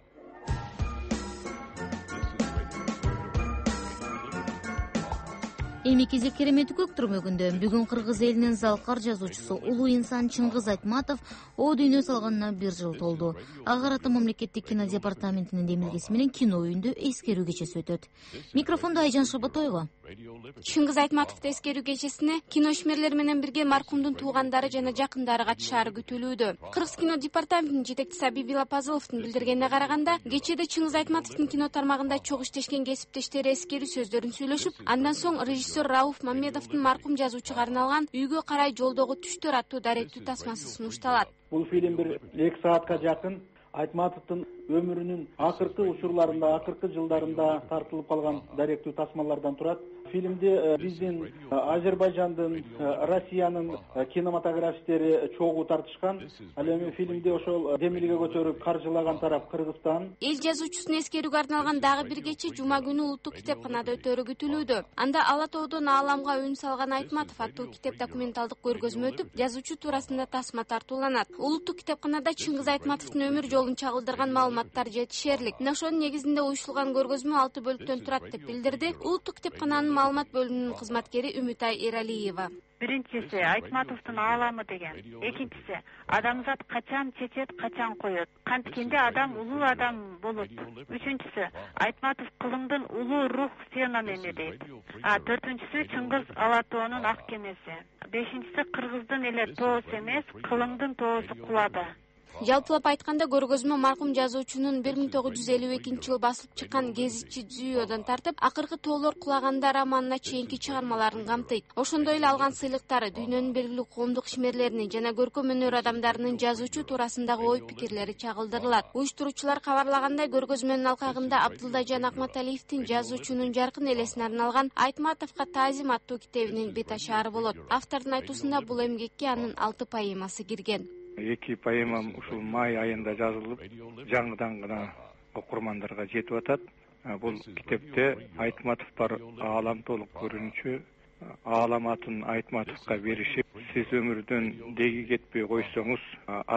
Эми кезек керемети көк түрмөгүндө. Бүгүн кыргыз элинин залкар жазуучусу улуу инсан Чыңгыз Айтматов о дүйнө салганына 1 жыл толду. Ага карата мамлекеттик кино департаментинин демилгеси менен кино үйүндө эскерүү кечеси өтөт. Микрофондо Айжан Шабатоева. Чыңгыз Айтматовду эскерүү кечесине кино ишмерлери менен бирге маркумдун туугандары жана жакындары катышаары күтүлүүдө. Кыргыз кино департаментинин жетекчиси Абиб Лапазыловдун билдиргенине караганда, кечээде Чыңгыз Айтматовдун кино тармагында чогуу иштешкен кесиптештери эскерүү сөздөрүн сүйлөшүп, андан соң режиссер Рауф Мамедовдун маркум жазуучуга арналган Үйгө карай жолдогу түштөр аттуу даректүү тасмасы сунушталат. Бул фильм бир 2 саатка жакын Айтматовдун өмүрүнүн акыркы учурларында, акыркы жылдарында тартылып калган даректүү тасмалардан турат. Фильмде биздин Азербайжандын, Россиянын кинематографисттери чогуу тартышкан. Ал эми фильмде ошол демилге көтөрүп каржылаган тарап Кыргызстан. Эл жазуучусун эскерүүгө арналган дагы бир кече жума күнү Улуттук китепканада өтөөрү күтүлүүдө. Анда Ала тоодон ааламга үн салган Айтматов аттуу китеп документалдык көргөзмө өтүп, жазуучу туурасында тасма тартууланат. Улуттук китепканада Чыңгыз Айтматовдун өмүр жолун чагылдырган маалыматтар жетишерлик. Ошонун негизинде уюштурулган көргөзмө 6 бөлүктөн турат деп билдирди Улуттук китепкананын маалымат бөлүмүнүн кызматкери Үмүтай Эралиева. Биринчиси Айтматовдун ааламы деген. Экинчиси адамзат качан чечет, качан коет. Канткенде адам улуу адам болот. Үчүнчүсү Айтматов кылымдын улуу рух феномени дейт. Төртүнчүсү Чыңгыз Ала тоонун ак кемеси. Бешинчиси Кыргыздын эле тоосу эмес, кылымдын тоосу кулады. Жалпылап айтканда көргөзмө маркум жазуучунун 1952-жылы басылып чыккан Гезитчи Дзүйөдөн тартып, акыркы тоолор кулаганда романына чейинки чыгармаларын камтыйт. Ошондой эле алган сыйлыктары дүйнөнүн белгилүү коомдук ишмерлеринин жана көркөм өнөр адамдарынын жазуучу туурасындагы ой пикирлери чагылдырылат. Уюштуруучулар кабарлагандай, көргөзмөнүн алкагында Абдылдажан Акматалиевдин жазуучунун жаркын элесине арналган Айтматовго таазим аттуу китебинин бет ашаары болот. Автордун айтуусунда бул эмгекке анын 6 поэмасы кирген. 2 поэмам ушул май айында жазылып, жаңыдан гана окурмандарга жетип атат. Бул китепте Айтматов бар аалам толук көрүнүчү, аалам атын Айтматовго беришип, сиз өмүрдөн деги кетпей койсоңуз,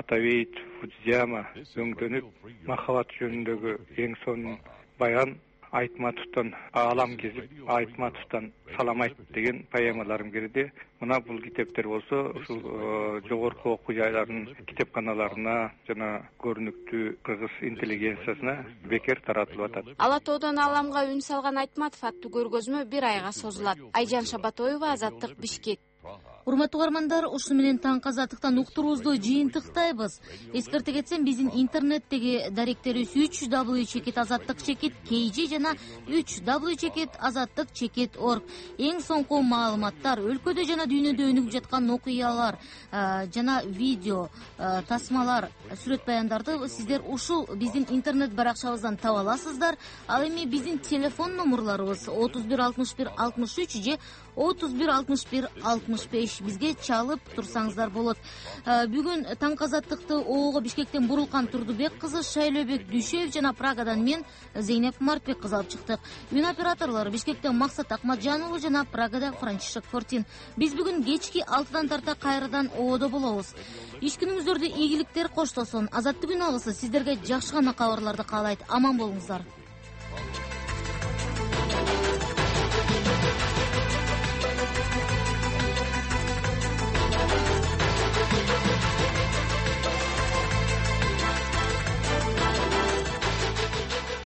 Атабейт Фудзияма өңдөнүп, махабат жөнүндөгү эң сонун баян Айтматовдон Аалам кезип Айтматовдон Салам айт деген поэмаларым кирди. Мына бул китептер болсо ушул жогорку окуу жайларынын китепканаларына жана көрүнүктүү кыргыз интеллигенциясына бекер таратылып атат. Ала тоодон ааламга үн салган Айтматов аттуу көргөзмө 1 айга созулат. Айжан Шабатоева, Азаттык, Бишкек. Урматтуу угармандар, ушу менен таңкы азаттыктан уктуруубузду жыйынтыктайбыз. Эскерте кетсем, биздин интернеттеги даректерибиз www.azattik.kg жана www.azattik.org. Эң соңку маалыматтар, өлкөдө жана дүйнөдө өнүгүп жаткан окуялар жана видео тасмалар, сүрөт баяндарды сиздер ушул биздин интернет баракчабыздан таба аласыздар. Ал эми биздин телефон номерлорубуз 31 61 63 же 31 61 65. Бизге чалып турсаңыздар болот. Бүгүн таңкы азаттыкты Оого Бишкектен Бурулкан Турдубек кызы, Шайлообек Дүйшөев жана Прагадан мен Зейнеп Мартбек кызы алып чыктык. Үн операторлору Бишкектен Максат Акматжан уулу жана Прагада Франчишек Фортин. Биз бүгүн кечки 6-дан тарта кайрадан Оодо болобуз. Иш күнүңүздөрдө ийгиликтер коштосун. Азаттык күн алысы сиздерге жакшы гана кабарларды каалайт. Аман болуңуздар.